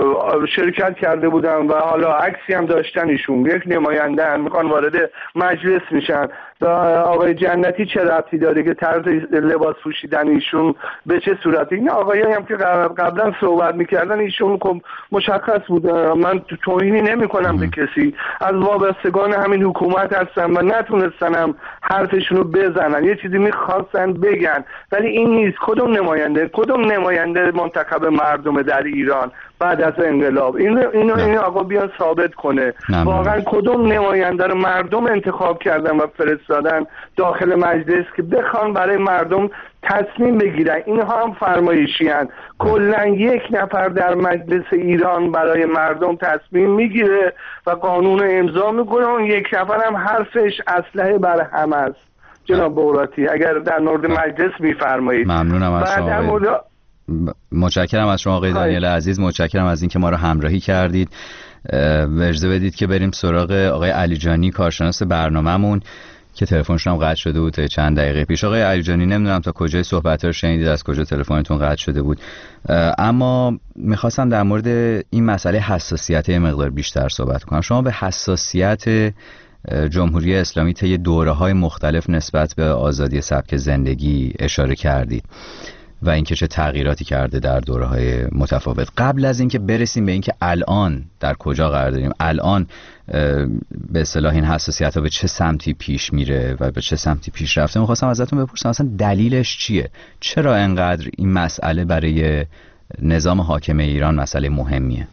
شرکت کرده بودن و حالا عکسی هم داشتن، ایشون یک نماینده هم میخوان وارد مجلس میشن. و آقای جنتی چه ربطی داره که طرز لباس پوشیدن ایشون به چه صورتی؟ این آقایایی هم که قبلا صحبت میکردن، ایشون خب مشخص بود. من توهینی نمیکنم به کسی، از وابستگان همین حکومت هستن و نتونستن هم حرفشون رو بزنن، یه چیزی میخواستن بگن ولی این نیست. کدوم نماینده منتخب مردم در ایران بعد از انقلاب؟ این آقا بیان ثابت کنه واقعا کدوم نماینده رو مردم انتخاب کردن و فرستادن داخل مجلس که بخوان برای مردم تصمیم بگیرن. اینها هم فرمایشی هستند. کلا یک نفر در مجلس ایران برای مردم تصمیم میگیره و قانون امضا میکنه، اون یک نفر هم حرفش اسلحه بر هم است. جناب بغراتی، اگر در مورد مجلس میفرمایید. ممنونم از شما. متشکرم از شما آقای دانیال عزیز، متشکرم از اینکه ما رو همراهی کردید. اجازه بدید که بریم سراغ آقای علیجانی، کارشناس برنامه‌مون که تلفنشون هم قطع شده بود تا چند دقیقه پیش. آقای علیجانی، نمیدونم تا کجای صحبت رو شنیدید، از کجا تلفنتون قطع شده بود، اما میخواستم در مورد این مسئله حساسیت یه مقدار بیشتر صحبت کنم. شما به حساسیت جمهوری اسلامی طی دوره‌های مختلف نسبت به آزادی سبک زندگی اشاره کردید و اینکه چه تغییراتی کرده در دوره‌های متفاوت. قبل از اینکه برسیم به اینکه الان در کجا قرار داریم، الان به اصطلاح این حساسیت‌ها به چه سمتی پیش میره و به چه سمتی پیش رفته، می‌خواستم ازتون بپرسم اصلا دلیلش چیه؟ چرا انقدر این مسئله برای نظام حاکم ایران مسئله مهمیه؟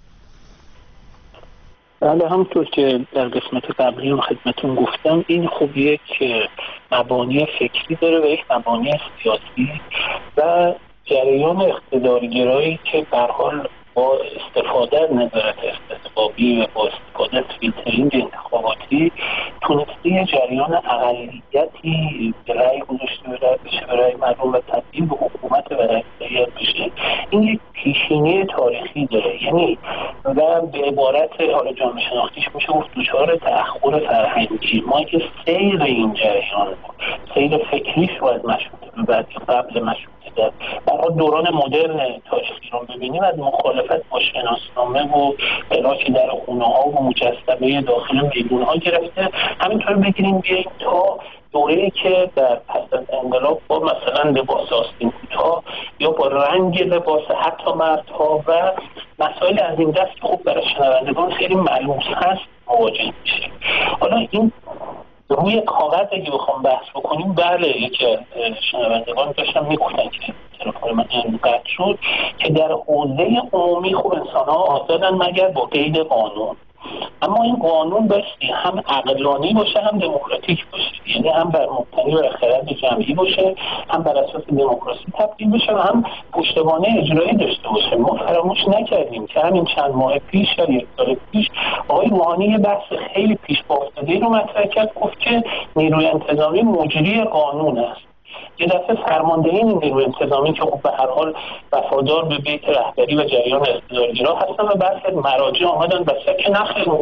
بله، همونطور که در قسمت قبلی هم خدمتون گفتم، این خب یک مبانی فکری داره و یک مبانی سیاسی و جریان اقتدارگرایی که به هر حال با استفاده از نظارت استثبابی و با استفاده از فیلترینگ انتخاباتی تونسته یه جریان اقلیتی به رأی گذاشته بشه برای مردم و تبدیل به حکومت و رأیت بشه. این یک پیشینه تاریخی داره، یعنی و به عبارت حالا جامعه شناختیش میشه گفت دچار تأخر فرهنگی. ما که سیر این جریان سیر فکریش رو از مشروطه به بعد یا قبل مشروطه در دوران مدرن تاریخی رو ببینیم، از مخالفت با شناسنامه و علاج در خونه ها و مجسمه داخل میدون ها گرفته، همینطور بگیریم بیاییم تا دوره‌ای که در پس از انقلاب با مثلا لباس آستین کوتاه یا با رنگ لباس حتی مردها و مسائل از این دست خوب برای شنوندگان خیلی ملموس هست مواجه میشه. حالا این روی کاغذ اگه بخوام بحث بکنیم، بله یکی شنوندگان داشتم میگفتن که تلفن من قطع شد که در حوزه عمومی خب انسان‌ها آزادن مگر با قید قانون، اما این قانون بایستی هم عقلانی باشه هم دموکراتیک باشه، یعنی هم بر مبتنی بر خرد جمعی باشه، هم بر اساس دموکراسی تبدیل بشه و هم پشتوانه اجرایی داشته باشه. ما فراموش نکردیم که همین چند ماه پیش یا یک سال پیش آقای روحانی یه بحث خیلی پیش بافتاده‌ای رو مطرح کرد، گفت که نیروی انتظامی مجری قانون است. یه دفعه فرماندهین نیروی انتظامی که خب به هر حال وفادار به بیت رهبری و جریان اقتدارگرا هستن و بعضی از مراجع آمدن بسیار که نخیر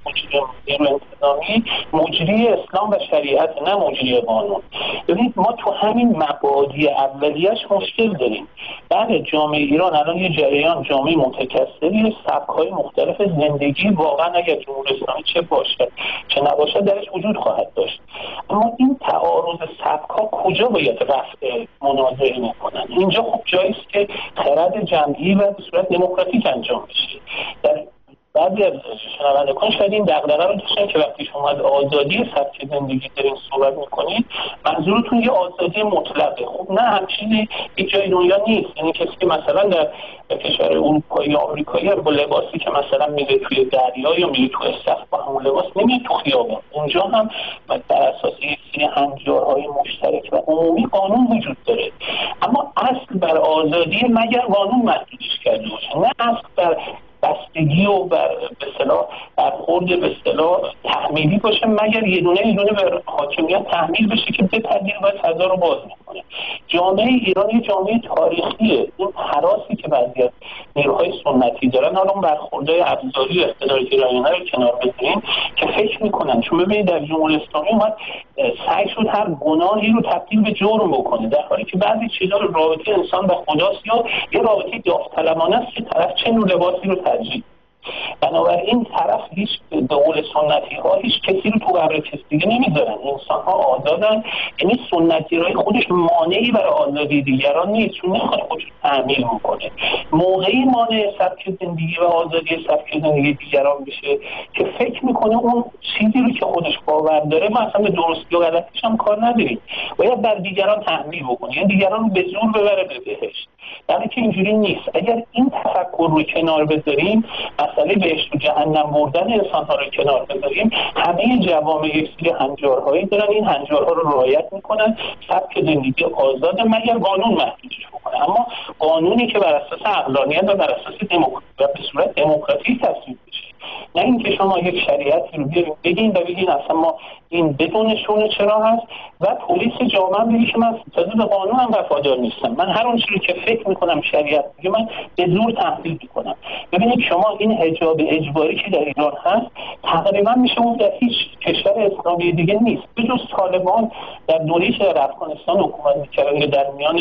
مجری انتظامی مجری اسلام و شریعت، نه مجری قانون. ببینید ما تو همین مبادی اولیه‌اش مشکل داریم. بله جامعه ایران الان یه جریان جامعه متکثری، سبک‌های مختلف زندگی واقعا اگر جمهوری اسلامی چه باشه چه نباشه درش وجود خواهد داشت. اما این تعارض سبک‌ها کجا باید رفع منازعه میکنن؟ اینجا خب جایی است که خرد جمعی و به صورت دموکراتیک انجام بشه. در بعضی از شنوندگان شاید این دغدغه رو داشتن که وقتی شما از آزادی سبک زندگی دارین صحبت میکنید منظورتون یه آزادی مطلقه. خب نه، همچین یک جای دنیا نیست. یعنی کسی که مثلا در کشور اروپایی یا آمریکایی با لباسی که مثلا میره توی دریا یا میره توی استخر با همون لباس نمیاد تو خیابان. اونجا هم بر اساس یک سری هنجارهای مشترک و عمومی قانون وجود داره. اما اصل بر آزادی مگر قانون محدودش کرده باشه، نه اصل بر بستگی و بر به اصطلاح برخورد به اصطلاح تحمیلی باشه، مگر یه دونه به حاکمیت تحمیل بشه که بپذیره و فضا رو باز میکنه. جامعه ایران یه جامعه تاریخیه. این هراسی که بعضی از نیروهای سنتی دارن، حالا اون برخوردهای ابزاری و اقتدار گرایانه رو کنار بذاریم که فکر میکنن. چون ببینید در جمهوری اسلامی اومد سعی شد هر گناهی رو تبدیل به جرم بکنه، در حالی که بعضی چیزا رو رابطه انسان و خداست یا یه رابطه داوطلبانه است که طرف چه نوع لباسی رو ترجیح. بنابراین طرف هیچ به قول سنتی ها هیچ کسی رو تو قبر کسی دیگه نمیذارن. انسان ها آزادن. یعنی سنتی رای خودش مانعی برای آزادی دیگران نیست، چون نمیخواد خودش تعمیل میکنه. موقعی مانع سبک زندگی و آزادی سبک زندگی دیگران بشه که فکر میکنه اون چیزی رو که خودش باور داره ما اصلا به درستی و غلطیش هم کار نداریم، باید بر دیگران تحمیل بکنه، یعنی دیگران رو به زور ببره به بهشت. در حالی که اینجوری نیست. اگر این تفکر رو کنار بذاریم، مسئله بهشت و جهنم بردن انسان‌ها رو کنار بذاریم، همه جوامع یک سری هنجارهایی دارن، این هنجارها رو رعایت میکنن، سبک زندگی آزاد مگر قانون محدودش بکنه. اما قانونی که بر اساس عقلانیت و بر اساس و به صورت دموکراتیک تصویب بشه، نه اینکه شما یک شریعتی رو بیاریم بگین و بگین اصلا ما این بدون شونه چرا هست و پلیس جامعه بگی که من تازه به قانون هم وفادار نیستم، من هر اون چیزی که فکر میکنم شریعت میگه من به زور تحمیل میکنم. ببینید شما این حجاب اجباری که در ایران هست تقریبا میشه اون در هیچ کشور اسلامی دیگه نیست به جز طالبان در دوره‌ای که در افغانستان حکومت میکردن یا در میان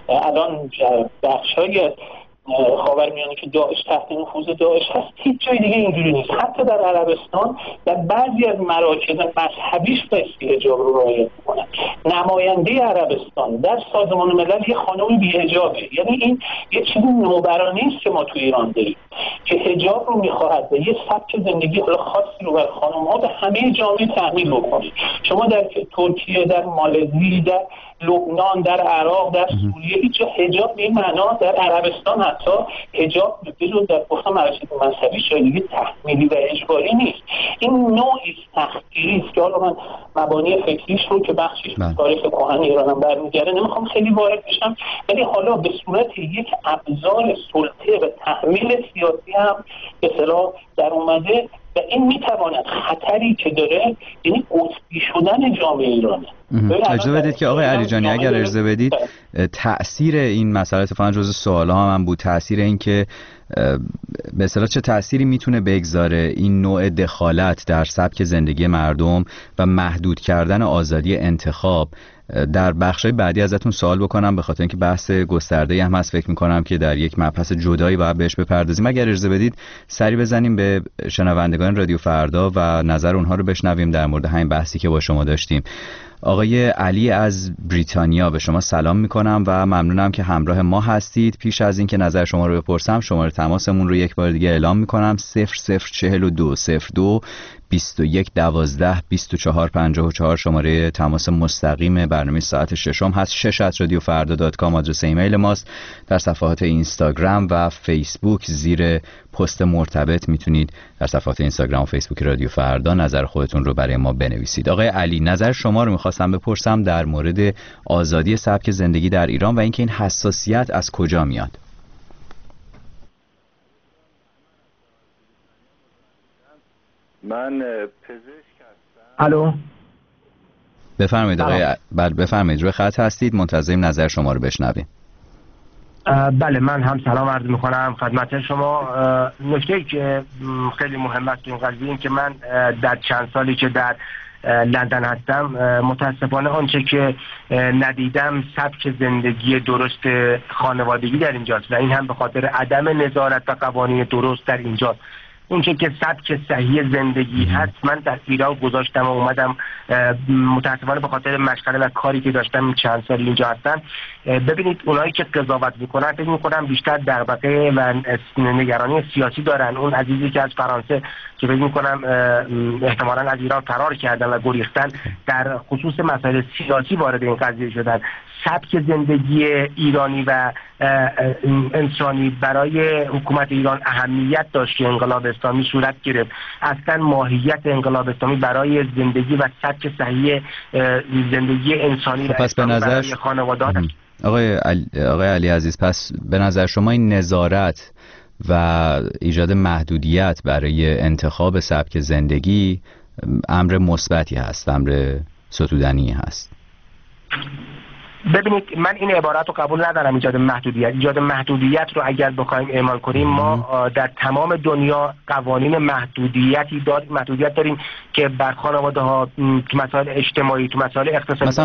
الان بخشای خاورمیانه که داعش تحت نفوذ داعش هست، هیچ جای دیگه اینجوری نیست. حتی در عربستان در بعضی از مراکز مذهبیش بایستی حجاب رو رعایت میکنن. نماینده عربستان در سازمان ملل یه خانم بی‌حجابه. یعنی این یه چیزی نوبرانه است که ما تو ایران داریم که حجاب رو میخواهد و یه سبک زندگی حالا خاصی رو بر خانم‌ها به همه جامعه تحمیل بکنه. شما در ترکیه، در مالزی، در لبنان، در عراق، در سوریه هیچ حجاب به این معنا، در عربستان حتی حجاب بجز در گفتم مراکز مذهبی شایدگی تحمیلی و اجباری نیست. این نوعی تحقیری است که حالا من مبانی فکریش رو که بخشش تاریخ کهن ایرانم برمیگرده نمیخوام خیلی وارد بشم، ولی حالا به صورت یک ابزار سلطه و تحمیل سیاسی هم به اصطلاح در اومده و این میتواند خطری که داره یعنی قطبی شدن جامعه ایرانه. اجازه بدید که آقای علیجانی اگر اجازه بدید تأثیر این مسئله اتفاقا جزو سوال‌ها هم بود، تأثیر این که به اصطلاح چه تأثیری میتونه بگذاره این نوع دخالت در سبک زندگی مردم و محدود کردن آزادی انتخاب. در بخشای بعدی ازتون سوال بکنم به خاطر اینکه بحث گسترده‌ای هم هست، فکر می‌کنم که در یک مبحث جدایی باید بهش بپردازیم. اگر اجازه بدید سری بزنیم به شنوندگان رادیو فردا و نظر اونها رو بشنویم در مورد همین بحثی که با شما داشتیم. آقای علی از بریتانیا، به شما سلام میکنم و ممنونم که همراه ما هستید. پیش از اینکه نظر شما رو بپرسم شماره تماسمون رو یک بار دیگه اعلام میکنم: 0042 02 21 12 24 54 شماره تماس مستقیم برنامه ساعت ششم هست. 6@radiofarda.com آدرس ایمیل ماست. در صفحات اینستاگرام و فیسبوک زیر پست مرتبط میتونید در صفحات اینستاگرام و فیسبوک رادیو فردا نظر خودتون رو برای ما بنویسید. آقای علی، نظر شما رو میخواستم بپرسم در مورد آزادی سبک زندگی در ایران و اینکه این حساسیت از کجا میاد. من پزشک هستم. الو، بفرمایید آقای بفرمایید، روی خط هستید، منتظریم نظر شما رو بشنویم. بله، من هم سلام عرض میکنم خدمت شما. نکته که خیلی مهم است این قضیه این که من در چند سالی که در لندن هستم متاسفانه آنچه که ندیدم سبک زندگی درست خانوادگی در اینجاست و این هم به خاطر عدم نظارت و قوانین درست در اینجاست. اونچه که سبک صحیح زندگی هست من در ایران گذاشتم و اومدم، متاسفانه به خاطر مشغله و کاری که داشتم چند سال اینجا هستم. ببینید اونایی که قضاوت میکنن فکر میکنم بیشتر دغدغه و نگرانی سیاسی دارن. اون عزیزی که از فرانسه که فکر میکنم احتمالاً از ایران فرار کردن و گریختن در خصوص مسائل سیاسی وارد این قضیه شدن. سبک زندگی ایرانی و انسانی برای حکومت ایران اهمیت داشت که انقلاب اسلامی صورت گرفت. اصلا ماهیت انقلاب اسلامی برای زندگی و سبک صحیح زندگی انسانی و پس به نظر خانواده آقای علی عزیز، پس به نظر شما این نظارت و ایجاد محدودیت برای انتخاب سبک زندگی امر مثبتی هست، امر ستودنی هست؟ ببینید، من این عبارت رو قبول ندارم. ایجاد محدودیت رو اگر بخوایم اعمال کنیم، ما در تمام دنیا قوانین محدودیت داریم که بر خانواده ها تو مسائل اجتماعی، تو مسائل اقتصادی، مثلا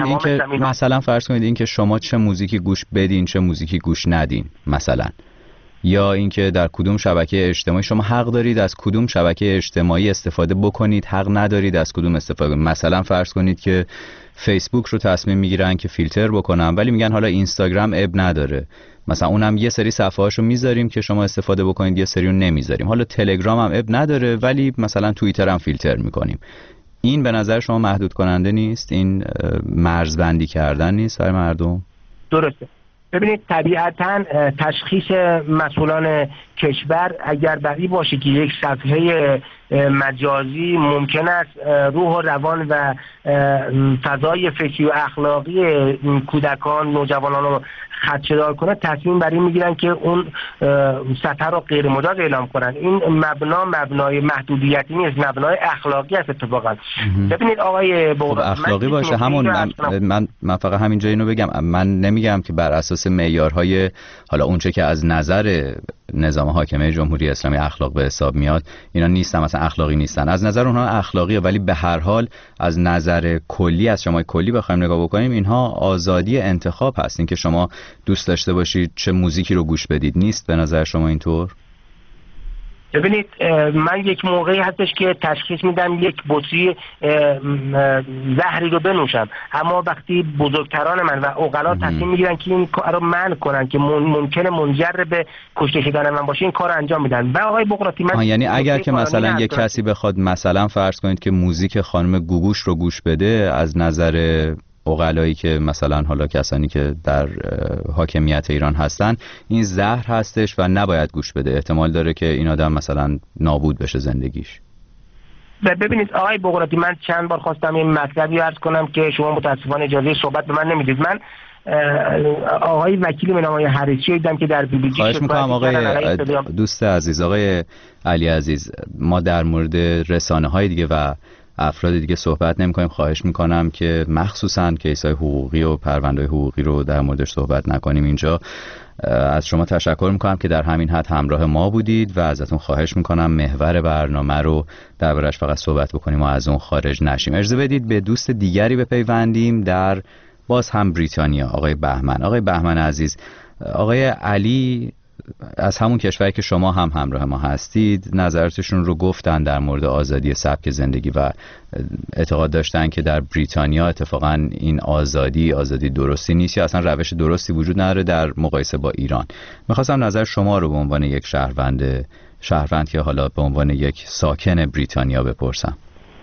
فرض کنید این که شما چه موزیکی گوش بدین، چه موزیکی گوش ندین مثلا، یا اینکه در کدوم شبکه اجتماعی شما حق دارید از کدوم شبکه اجتماعی استفاده بکنید، حق ندارید از کدوم استفاده کنید. مثلا فرض کنید که فیسبوک رو تصمیم میگیرن که فیلتر بکنن ولی میگن حالا اینستاگرام اب نداره، مثلا اونم یه سری صفحه‌هاشو میذاریم که شما استفاده بکنید، یه سری رو نمیذاریم. حالا تلگرام هم اب نداره ولی مثلا توییتر هم فیلتر میکنیم. این به نظر شما محدود کننده نیست؟ این مرزبندی کردن نیست برای مردم؟ درسته. ببینید، طبیعتاً تشخیص مسئولان کشور اگر بری باشه که یک صفحه مجازی ممکن است روح و روان و فضای فکری و اخلاقی کودکان، نوجوانان رو خدشه‌دار کنه، تصمیم بر این میگیرن که اون صفحه رو غیر مجاز اعلام کنن. این مبنای محدودیتی نیست، مبنای اخلاقی است اتفاقا. ببینید آقای بغرات، اخلاقی باشه همون من فقط همینجا اینو بگم، من نمیگم که بر اساس معیارهای حالا اونچه که از نظر نظام حاکمه جمهوری اسلامی اخلاق به حساب میاد اینا نیستن، مثلا اخلاقی نیستن. از نظر اونها اخلاقیه، ولی به هر حال از نظر کلی، از شما کلی بخوایم نگاه بکنیم، اینها آزادی انتخاب هستین که شما دوست داشته باشید چه موزیکی رو گوش بدید. نیست به نظر شما اینطور؟ ببینید، من یک موقعی هستش که تشخیص میدم یک بطری زهری رو بنوشم، اما وقتی بزرگتران من و عقلا تصمیم میگیرن که این کار رو منع کنن که ممکنه منجر به کشته شدن من باشه، این کار رو انجام میدن. و آقای بغراتی، من یعنی اگر که مثلا یک کسی بخواد مثلا فرض کنید که موزیک خانم گوگوش رو گوش بده، از نظر عقلایی که مثلا حالا کسانی که در حاکمیت ایران هستن، این زهر هستش و نباید گوش بده، احتمال داره که این آدم مثلا نابود بشه زندگیش. ببینید آقای بغراتی، من چند بار خواستم این مطلبی عرض کنم که شما متاسفانه اجازه صحبت به من نمیدید. من آقای وکیل منامای حریچی دیدم که در BBG خواهش میکنم آقای دوست عزیز، آقای علی عزیز، ما در مورد رسانه های دیگه و افراد دیگه صحبت نمی‌کنیم. خواهش میکنم که مخصوصاً کیس‌های حقوقی و پرونده‌های حقوقی رو در موردش صحبت نکنیم اینجا. از شما تشکر میکنم که در همین حد همراه ما بودید و ازتون خواهش میکنم محور برنامه رو دربارش فقط صحبت بکنیم و از اون خارج نشیم. اجازه بدید به دوست دیگری بپیوندیم در باز هم بریتانیا، آقای بهمن. آقای بهمن عزیز، آقای علی از همون کشوری که شما هم همراه ما هستید نظراتشون رو گفتن در مورد آزادی سبک زندگی و اعتقاد داشتن که در بریتانیا اتفاقا این آزادی درستی نیست یا اصلا روش درستی وجود نداره در مقایسه با ایران. میخواستم نظر شما رو به عنوان یک شهروند که حالا به عنوان یک ساکن بریتانیا بپرسم.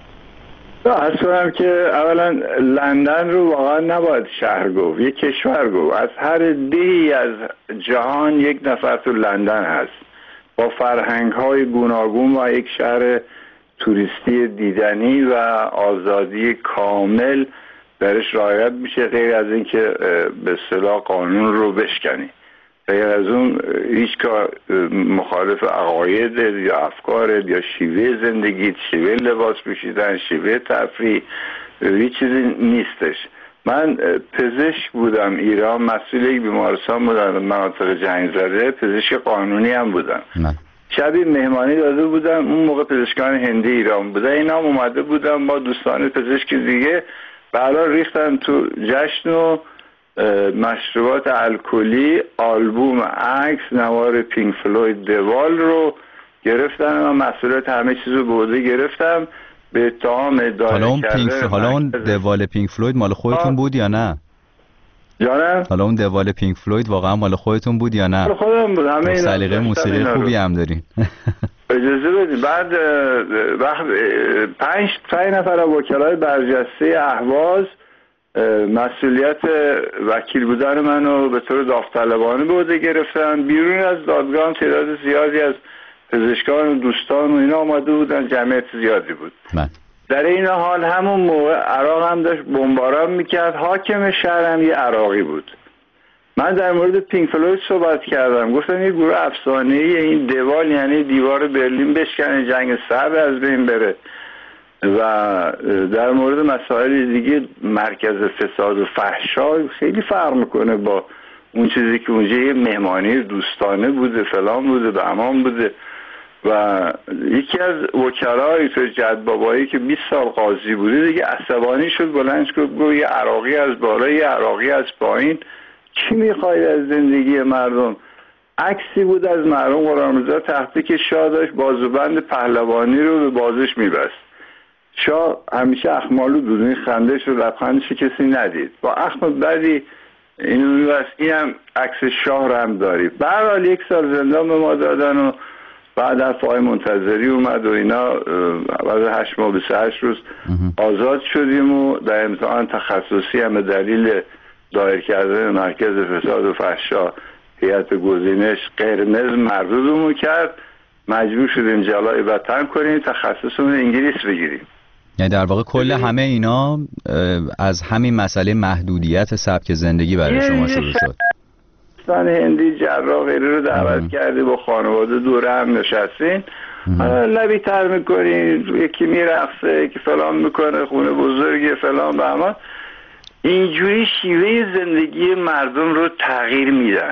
اصلا که اولا لندن رو واقعا نباید شهر گفت، یک کشور گفت. از هر دهی از جهان یک نفر تو لندن هست با فرهنگ های گوناگون و یک شهر توریستی دیدنی و آزادی کامل درش رعایت میشه، غیر از اینکه به اصطلاح قانون رو بشکنی. غیر از اون هیچ کار مخالف عقاید یا افکار یا شیوه زندگی، شیوه لباس پوشیدن، شیوه تفریح، هیچ چیزی نیستش. من پزشک بودم ایران، مسئول یک بیمارستان بودم مناطق جنگ زده، پزشک قانونی هم بودم. شبی مهمانی داده بودم، اون موقع پزشکان هندی ایران بودن، اینا هم اومده بودم با دوستان پزشک دیگه، برای ریختن تو جشن و مشروبات الکلی، آلبوم، عکس، نوار پینک فلوید، دوال رو گرفتن. من مسئولیت همه چیز رو به عهده گرفتم به اتهام دایر کرده. حالا اون دوال پینک فلوید مال خودتون بود یا نه؟ جانم؟ حالا اون دوال پینک فلوید واقعا مال خودتون بود یا نه؟ مال خودم بود. همه اینا سلیقه موسیقی خوبی هم دارین. اجازه بدید. بعد وقت 5 نفر از وکلای برجسته اهواز مسئولیت وکیل بودن منو به طور داوطلبانه به عهده گرفتن. بیرون از دادگاه تعداد زیادی از پزشکان و دوستان و اینا آمده بودن، جمعیت زیادی بود. در این حال همون موقع عراق هم داشت بمباران میکرد. حاکم شهر هم یه عراقی بود. من در مورد پینک فلوید صحبت کردم، گفتم یه گروه افسانه‌ای، این دوال یعنی دیوار برلین بشکنه، جنگ سرد از بین بره. و در مورد مسائل دیگه مرکز فساد و فحشا خیلی فرق میکنه با اون چیزی که اونجا یه مهمانی دوستانه بوده، فلان بوده، بهمان بوده. و یکی از وکلای تو جد بابایی که 20 سال قاضی بوده دیگه عصبانی شد، بلند شد گفت یه عراقی از بالا یه عراقی از پایین، چی میخوای از زندگی مردم؟ عکسی بود از مرحوم غلامرضا تختی که شاه داشت بازوبند پهلوانی رو به بازش میبست. شاه همیشه اخمالو بود، این خندش و لبخندش کسی ندید، با اخم بدی اینو میبست. این هم عکس شاه رو هم داری. به هر حال 1 سال زندان به ما دادن و بعد از فای منتظری اومد و اینا، بعد 8 ماه 28 روز آزاد شدیم و در امتحان تخصصی هم به دلیل دایر کردن مرکز فساد و فحشا هیئت گزینش قرمز مردودمون کرد، مجبور شدیم جلای وطن کنیم، تخصصمون انگلیس بگیریم. یعنی در واقع کل همه اینا از همین مسئله محدودیت سبک زندگی برای شما شروع شد. هندی جراح غیره رو دعوت کردی، با خانواده دوره هم نشستین، لبی تر میکنین، یکی میرقصه، یکی فلان میکنه، خونه بزرگی فلان بهمان. اینجوری شیوه زندگی مردم رو تغییر میدن،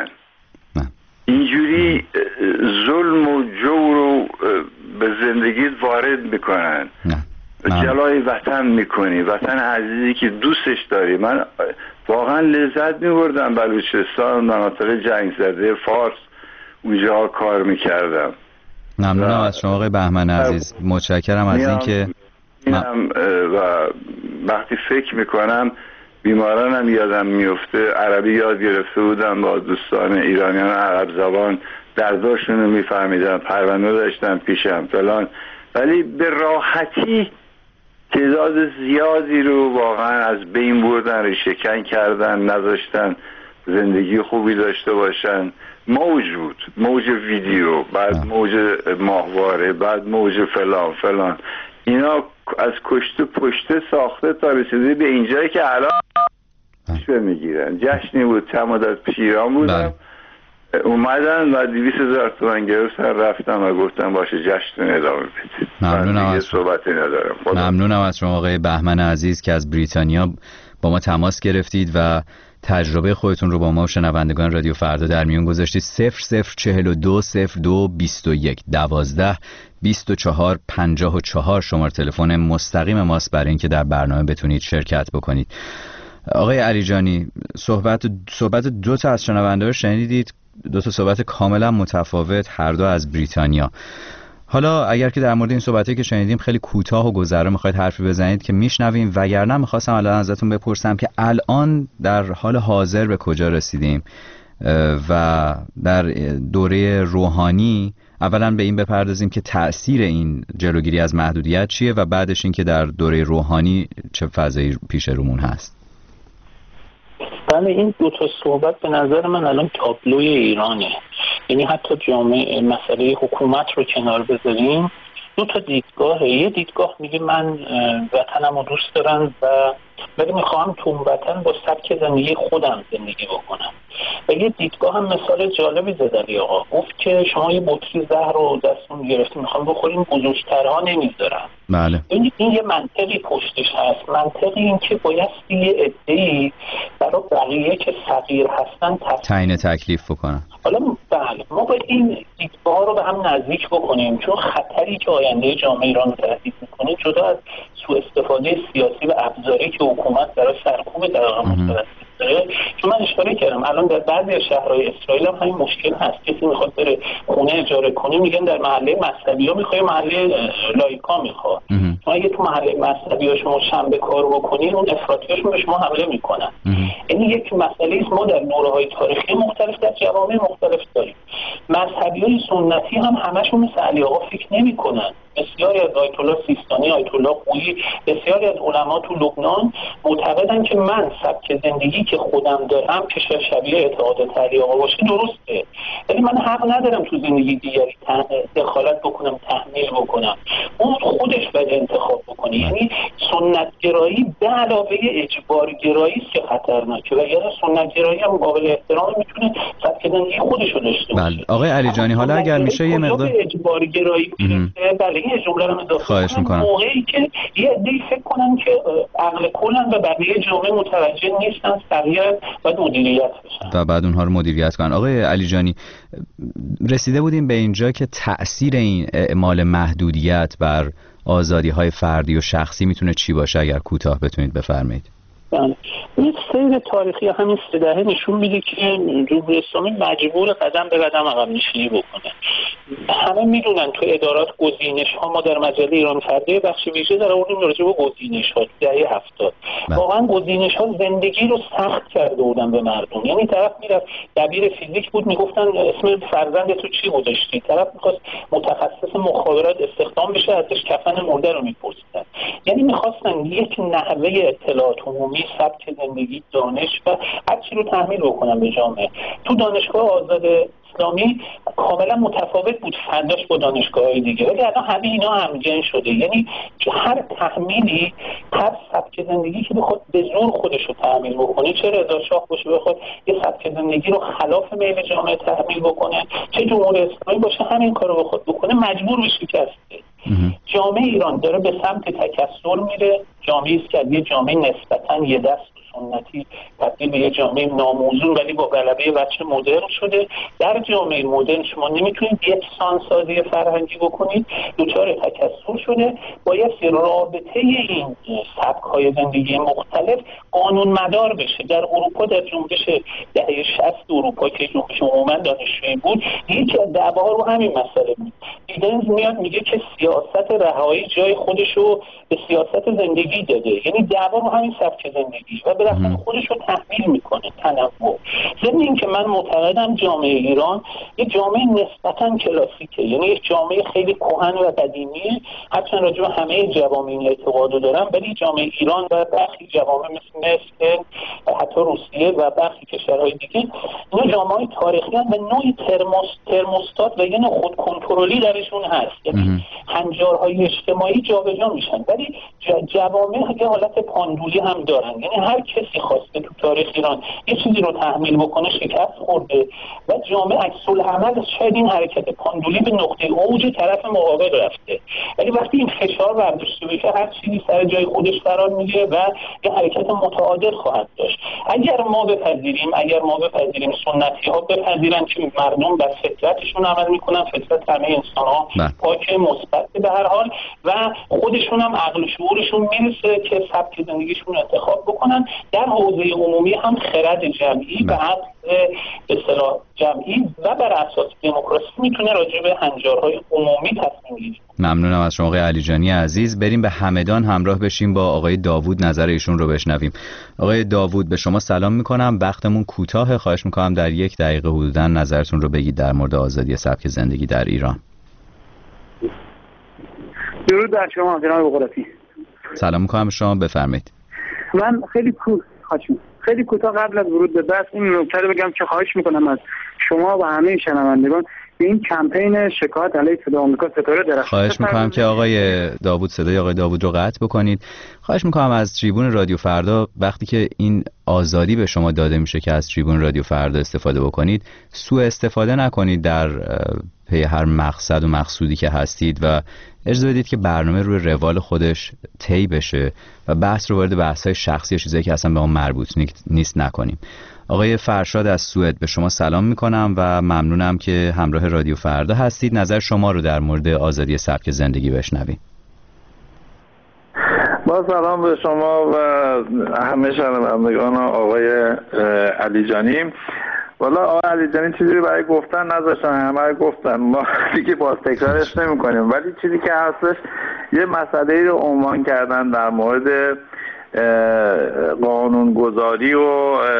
اینجوری ظلم و جور رو به زندگیت وارد میکنن، جلای وطن میکنی، وطن عزیزی که دوستش داری. من واقعا لذت میبردم بلوچستان، مناطق جنگ زده، فارس، اونجا کار میکردم. ممنونم از شما آقای بهمن عزیز، متشکرم از اینکه و وقتی فکر میکنم بیمارانم یادم میفته، عربی یاد گرفته بودم با دوستان ایرانیان عرب زبان، درداشون رو میفهمیدم، پرونده داشتم پیشم فلان، ولی به راحتی تعداد زیادی رو واقعا از بین بردن، ریشه‌کن کردن، نذاشتن زندگی خوبی داشته باشن. موج بود، موج ویدیو، بعد موج ماهواره، بعد موج فلان. اینا از کشته پشته ساخته تا رسیده به اینجایی که الان چه میگیرن. جشنی بود چند مدت پیش ایران بودم، اومدن و 200,000 تومان گرفتن، رفتم و گفتم باشه جشن ادامه بدید. ممنونم از صحبتی ندارم. ممنونم از شما آقای بهمن عزیز که از بریتانیا با ما تماس گرفتید و تجربه خودتون رو با ما و شنوندگان رادیو فردا در میون گذاشتید. 0042 02 21 12 24 54 شماره تلفن مستقیم ماست برای اینکه در برنامه بتونید شرکت بکنید. آقای علیجانی، صحبت 2 تا از شنونده رو شنیدید، 2 تا صحبت کاملا متفاوت، هر دو از بریتانیا. حالا اگر که در مورد این صحبتایی که شنیدیم خیلی کوتاه و گذرا میخواید حرفی بزنید که میشنویم، وگرنه میخواستم الان ازتون بپرسم که الان در حال حاضر به کجا رسیدیم و در دوره روحانی اولا به این بپردازیم که تأثیر این جلوگیری از محدودیت چیه و بعدش این که در دوره روحانی چه فضایی پیش رومون هست. بله، این 2 تا صحبت به نظر من الان تابلوی ایرانه. یعنی حتی جامعه مسئله حکومت رو کنار بذاریم، 2 تا دیدگاهه. یه دیدگاه میگه من وطنم رو دوست دارم و ولی میخوام تو وطن با سبک زندگی خودم زندگی بکنم. و یه دیدگاه هم مثال جالبی زد علی آقا، گفت که شما یه بطری زهر رو دستون گرفتین میخوام بخورین، بزرگترها نمیذارن. بله. این یه منطقی پشتش هست. منطقی این که باید یه عده‌ای برای بقیه که صغیر هستن تعیین تکلیف بکنن. حالا بله، ما باید این دیدگاه رو به هم نزدیک بکنیم، چون خطری که آینده جامعه ایران رو تهدید میکنه جدا از سوء استفاده سیاسی و ابزاری که حکومت برای سرکوب دقیقا متوسط داره. چون من اشاره کردم الان در بعضی از شهرهای اسرائیل هم همین مشکل هست. کسی میخواد بره خونه اجاره کنه میگن در محله مذهبی‌ها میخوای، محله لایکا میخواد. چون اگه تو محله مذهبی‌ها شما شنبه کار بکنین اون افراطیاشون به شما حمله میکنن. یعنی یک مسئله است ما در دوره‌های تاریخی مختلف در جوامع مختلف داریم. مذهبی‌های سنتی هم همشون مثل علی آقا فکر نمی‌کنن. بسیاری از آیت الله سیستانی، آیت الله خویی، بسیاری از علما تو لبنان معتقدن که من سبک زندگی که خودم دارم که شبیه اعتقادات علی آقا باشه درسته، ولی من حق ندارم تو زندگی دیگری دخالت بکنم، تحمیل بکنم. اون خودش باید انتخاب بکنه. یعنی سنت گرایی به علاوه اجبار گرایی که خطرناکه و یا سنت گرایی هم قابل احترام میتونه سبک زندگی خودش رو داشته باشه. بله آقای علی جانی، حالا اگر میشه یه مقدار اجبار گرایی بله این جمله رو خواهش میکنم. موقعی که یه عده‌ای فکر کنن که عقل کلن و بقیه جامعه متوجه نیستن، صغیر باید مدیریت بشن و بعد اونها رو مدیریت کنن. آقای علی جانی، رسیده بودیم به اینجا که تأثیر این اعمال محدودیت بر آزادی‌های فردی و شخصی میتونه چی باشه؟ اگر کوتاه بتونید بفرمایید. این سیر تاریخی همین 3 دهه نشون میده که جمهوری اسلامی مجبور قدم به قدم عقب نشینی بکنه. همه میدونن تو ادارات گزینش ها، ما در مجله ایران فردا بخش ویژه در آوردیم راجع به گزینش ها دهه 70. واقعا گزینش ها زندگی رو سخت کرده بودن به مردم. یعنی طرف میرفت دبیر فیزیک بود میگفتن اسم فرزند تو چی گذاشتی، طرف میخواست متخصص مخابرات استخدام بشه ازش کفن مرده رو میپرسیدن. یعنی میخواستن یک نحوه اطلاعات عمومی، سبک زندگی، دانش و هر چی رو تحمیل بکنن به جامعه. تو دانشگاه آزاد اسلامی کاملا متفاوت بود فرداش با دانشگاه‌های دیگه، ولی الان همه اینا همگن شده. یعنی هر تحمیلی، هر سبک زندگی که بخواد به زور خودش رو تحمیل بکنه، چه رضا شاه باشه بخواد یه سبک زندگی رو خلاف میل جامعه تحمیل بکنه، چه جمهوری اسلامی باشه همین کارو بخواد بکنه، مجبور به شکسته. جامعه ایران داره به سمت تکثر میره. جامعه‌ای است که یه جامعه نسبتاً یه دست سنتی تبدیل به یه جامعه ناموزون ولی با غلبه وجه مدرن شده. در جامعه مدرن شما نمیتونید یکسان سازی فرهنگی بکنید، دچار تکثر شده. باید رابطه این سبک‌های زندگی مختلف قانون مدار بشه. در اروپا در جنبش دهه 60 اروپا که جنبش عموما دانشجویی بود، یکی از دعواها رو همین مسئله بود. دیدنز میاد میگه که سیاست رهایی جای خودش رو به سیاست زندگی داده. یعنی دعوا رو همین سبک زندگی و بالاخره خودش رو تحمیل میکنه، تنوع. ضمن این که من معتقدم جامعه ایران یه جامعه نسبتاً کلاسیکه، یعنی یه جامعه خیلی کهن و قدیمیه. هرچند راجع به همه جوامع این اعتقادو دارم، ولی جامعه ایران و برخی جوامع مثل حتی روسیه و برخی کشورهای دیگه اینا جامعه تاریخی هستند و نوعی ترموستات و یه نوع خودکنترلی درشون هست. یعنی هنجارهای اجتماعی جابجا میشن، ولی جوامع یه حالت پاندولی هم دارن. یعنی هر کسی خواسته تو تاریخ ایران یه چیزی رو تحمیل بکنه شکست خورده و جامعه عکس العمل شاید این حرکت پاندولی به نقطه اوج طرف مقابل رفته. ولی وقتی این فشار برداشته بشه هر چیزی سر جای خودش قرار میگیره و یه حرکت متعادل خواهد داشت. اگر ما بپذیریم سنتی ها بپذیرن که مردم بر فطرتشون عمل میکنن، فطرت همه انسان ها پاک مثبت به هر حال و خودشون هم عقل و شعورشون میرسه که سبک زندگیشون انتخاب بکنن، در حوزه عمومی هم خرد جمعی و عقل به اصطلاح جمعی و بر اساس دموکراسی میتونه راجع به هنجارهای عمومی تصمیم گیری. ممنونم از شما آقای علی جانی عزیز. بریم به همدان همراه بشیم با آقای داوود، نظر ایشون رو بشنویم. آقای داوود به شما سلام میکنم. وقتمون کوتاه، خواهش میکنم در 1 دقیقه حدوداً نظرتون رو بگید در مورد آزادی سبک زندگی در ایران. درود بر شما جناب بغراتی. سلام میکنم، شما بفرمایید. من خیلی کوتاه قبل از ورود به بحث این نکته رو بگم که خواهش میکنم از شما و همه شنوندگان به این کمپین شکایت علیه صدای آمریکا ستاره درخشان. خواهش میکنم که آقای داوود صدای آقای داوود رو قطع بکنید. خواهش میکنم از تریبون رادیو فردا وقتی که این آزادی به شما داده میشه که از تریبون رادیو فردا استفاده بکنید، سوء استفاده نکنید در پی هر مقصد و مقصودی که هستید و اجازه بدید که برنامه روی روال خودش طی بشه و بحث رو وارد بحث‌های شخصی یا چیزایی که اصلا به ما مربوط نیست نکنیم. آقای فرشاد از سوئد به شما سلام میکنم و ممنونم که همراه رادیو فردا هستید. نظر شما رو در مورد آزادی سبک زندگی بشنویم. با سلام به شما و همه شنوندگان آقای علیجانی. والا آقای علیجانی چیزی رو برای گفتن نذاشتن، همه گفتن، ما دیگه باز تکرارش نمی کنیم، ولی چیزی که هستش یه مسئله رو عنوان کردن در مورد قانونگذاری و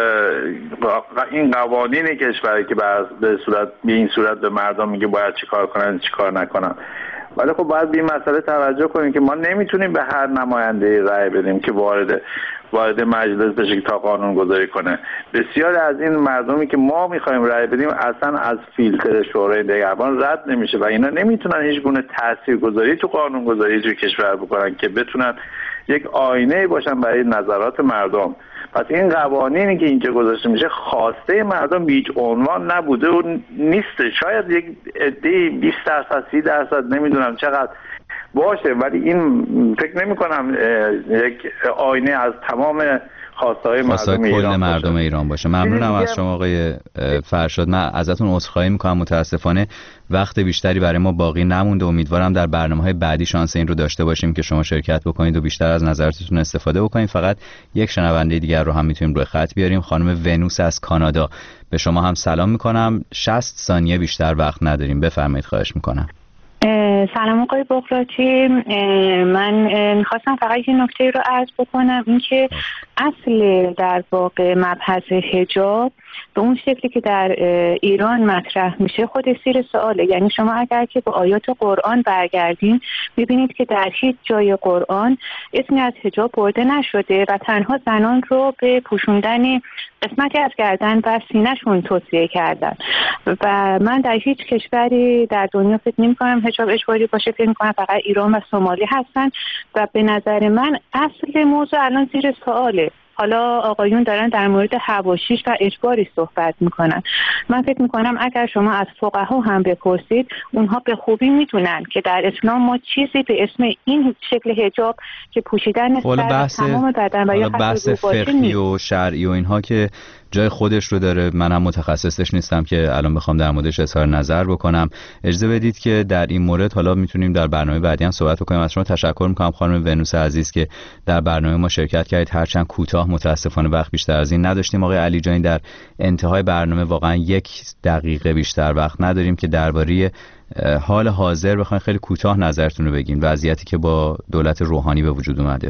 این قوانین کشوری که به این صورت به مردم میگه باید چیکار کنن چیکار نکنن. ولی خب باید به این مسئله توجه کنیم که ما نمیتونیم به هر نماینده رأی بدیم که وارد مجلس بشه تا قانون گذاری کنه. بسیار از این مردمی که ما میخوایم رأی بدیم اصلا از فیلتر شورای نگهبان رد نمیشه و اینا نمیتونن هیچ گونه تاثیرگذاری تو قانون گذاری تو کشور بکنن که بتونن یک آینه باشن برای نظرات مردم. پس این قوانینی که اینجا گذاشته میشه خواسته مردم به هیچ عنوان نبوده و نیسته. شاید یک عده 20% 30% نمیدونم چقدر باشه، ولی این فکر نمی کنم یک آینه از تمام خواستهای مردم ایران باشه. ممنونم از شما آقای فرشاد. من ازتون عذرخواهی میکنم، متاسفانه وقت بیشتری برای ما باقی نمونده. امیدوارم در برنامه‌های بعدی شانس این رو داشته باشیم که شما شرکت بکنید و بیشتر از نظراتتون استفاده بکنید. فقط یک شنونده دیگر رو هم میتونیم روی خط بیاریم. خانم ونوس از کانادا، به شما هم سلام میکنم. 60 ثانیه بیشتر وقت نداریم، بفرمایید. خواهش میکنم. سلام آقای بغراتی، من میخواستم فقط یه نکته رو عرض بکنم، این که اصل در واقع مبحث حجاب به اون شکلی که در ایران مطرح میشه خود زیر سواله. یعنی شما اگر که به آیات قرآن برگردین ببینید که در هیچ جای قرآن اسمی از حجاب برده نشده و تنها زنان رو به پوشوندن قسمتی از گردن و سینه‌شون توصیه کردن و من در هیچ کشوری در دنیا فکر نمی‌کنم حجاب اجباری باشه. فکر می‌کنم فقط ایران و سومالی هستن و به نظر من اصل موضوع الان زیر سواله. حالا آقایون دارن در مورد حواشیش و اجباری صحبت میکنن. من فکر میکنم اگر شما از فقها هم بپرسید اونها به خوبی میدونن که در اسلام ما چیزی به اسم این شکل حجاب که پوشیدن سر تمام بدن و یا بحث فقهی و شرعی و اینها که جای خودش رو داره. منم متخصصش نیستم که الان بخوام در موردش اظهار نظر بکنم. اجازه بدید که در این مورد حالا میتونیم در برنامه بعدی هم صحبت بکنیم. از شما تشکر میکنم خانم ونوس عزیز که در برنامه ما شرکت کردید، هرچند کوتاه، متاسفانه وقت بیشتر از این نداشتیم. آقای علیجانی، در انتهای برنامه واقعا 1 دقیقه بیشتر وقت نداریم که درباره حال حاضر بخواید خیلی کوتاه نظرتون رو بگین، وضعیتی که با دولت روحانی به وجود اومده.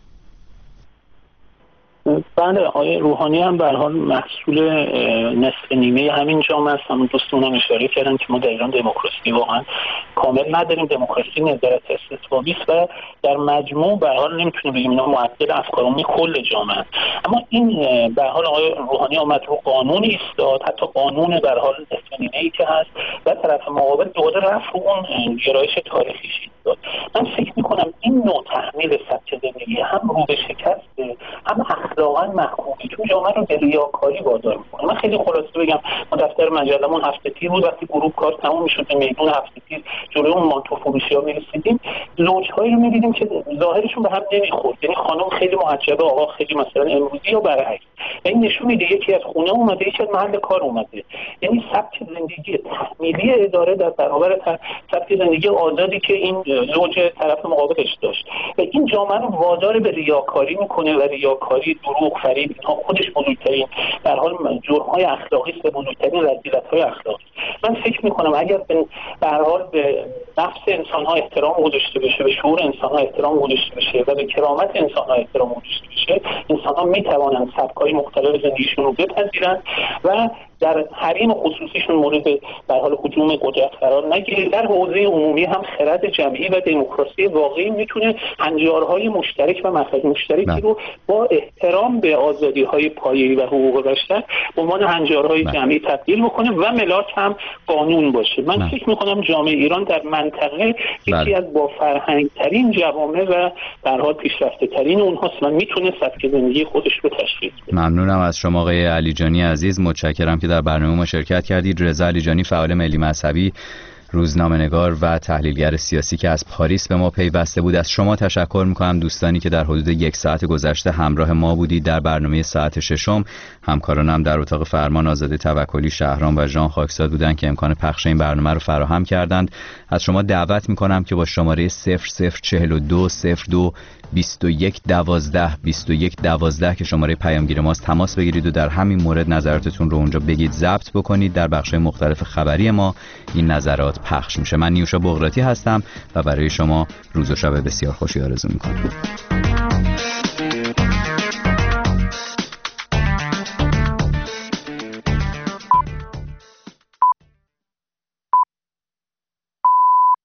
بله، آقای روحانی هم به هر حال محصول نصف نیمه همین جامعه است. همون دوستون هم اشاره کردن که ما در ایران دموکراسی واقعا کامل نداریم. دموکراسی نظارت استثبابی است و در مجموع به هر حال نمیتونیم بگیم اینا معدل افکار عمومی کل جامعه. اما این به هر حال آقای روحانی آمد رو قانونی ایستاد، حتی قانون به هر حال نصف نیمه‌ای که هست و طرف مقابل دوباره رفت رو اون گرایش تاریخی ایستاد. من فکر می‌کنم این نوع تحمیل سبک زندگی هم رو به شکست هم اخلاقاً محکومی تو جامعه رو به ریاکاری وادار می‌کنه. من خیلی خلاصه بگم، ما دفتر مجلمون هفته تیر بود، وقتی گروه کار تموم می‌شد به میدون هفته تیر جلوی اون مانتو فروشی‌ها می‌رسیدیم، زوج‌هایی رو می‌دیدیم که ظاهرشون به هم نمی‌خورد. یعنی خانم خیلی محجبه، آقا خیلی مثلا امروزی یا برعکس. این نشون میده یکی از خونه اومده، یکی از محل کار اومده. یعنی سبک زندگی تحمیلی اداره در برابر سبک زندگی آزادی که این زوج طرف مقابلش داشت و این جامعه رو وادار به ریاکاری میکنه و ریاکاری، دروغ، فریب، اینها خودش بزرگترین در حال جرم‌های اخلاقی است و بزرگترین رذیلت‌های اخلاقی. من فکر میکنم اگر به هر حال به نفس انسان‌ها احترام گذاشته بشه، به شعور انسان‌ها احترام گذاشته بشه و به کرامت انسان‌ها احترام گذاشته بشه، انسان‌ها می‌توانند سبک‌های مختلف زندگیشون رو بپذیرند و در حریم خصوصیشون مورد در حال هجوم قدرت قرار نگیره. در حوزه عمومی هم خرد جمعی و دموکراسی واقعی میتونه هنجارهای مشترک و مخرج مشترکی رو با احترام به آزادی‌های پایه‌ای و حقوق بشر به عنوان هنجارهای جمعی تبدیل بکنه و ملاک هم قانون باشه. من فکر می‌کنم جامعه ایران در منطقه یکی از با فرهنگ‌ترین جوامع و در حال پیشرفته‌ترین اونهاست و میتونه سبک زندگی خودش رو تشخیص بده. ممنونم از شما آقای علیجانی عزیز، متشکرم که در برنامه ما شرکت کردید. رضا علیجانی، فعال ملی مذهبی، روزنامه‌نگار و تحلیلگر سیاسی که از پاریس به ما پیوسته بود. از شما تشکر می‌کنم دوستانی که در حدود 1 ساعت گذشته همراه ما بودید در برنامه ساعت ششم. همکارانم در اتاق فرمان آزاده توکلی، شهرام و ژان خاکساد بودند که امکان پخش این برنامه رو فراهم کردند. از شما دعوت می‌کنم که با شماره 0042 02 21 12 21 12 که شماره پیامگیر ماست تماس بگیرید و در همین مورد نظراتتون رو اونجا بگید، ضبط بکنید. در بخش‌های مختلف خبری ما این نظرات پخش میشه. من نیوشا بغراتی هستم و برای شما روز و شب بسیار خوشی آرزو می‌کنم.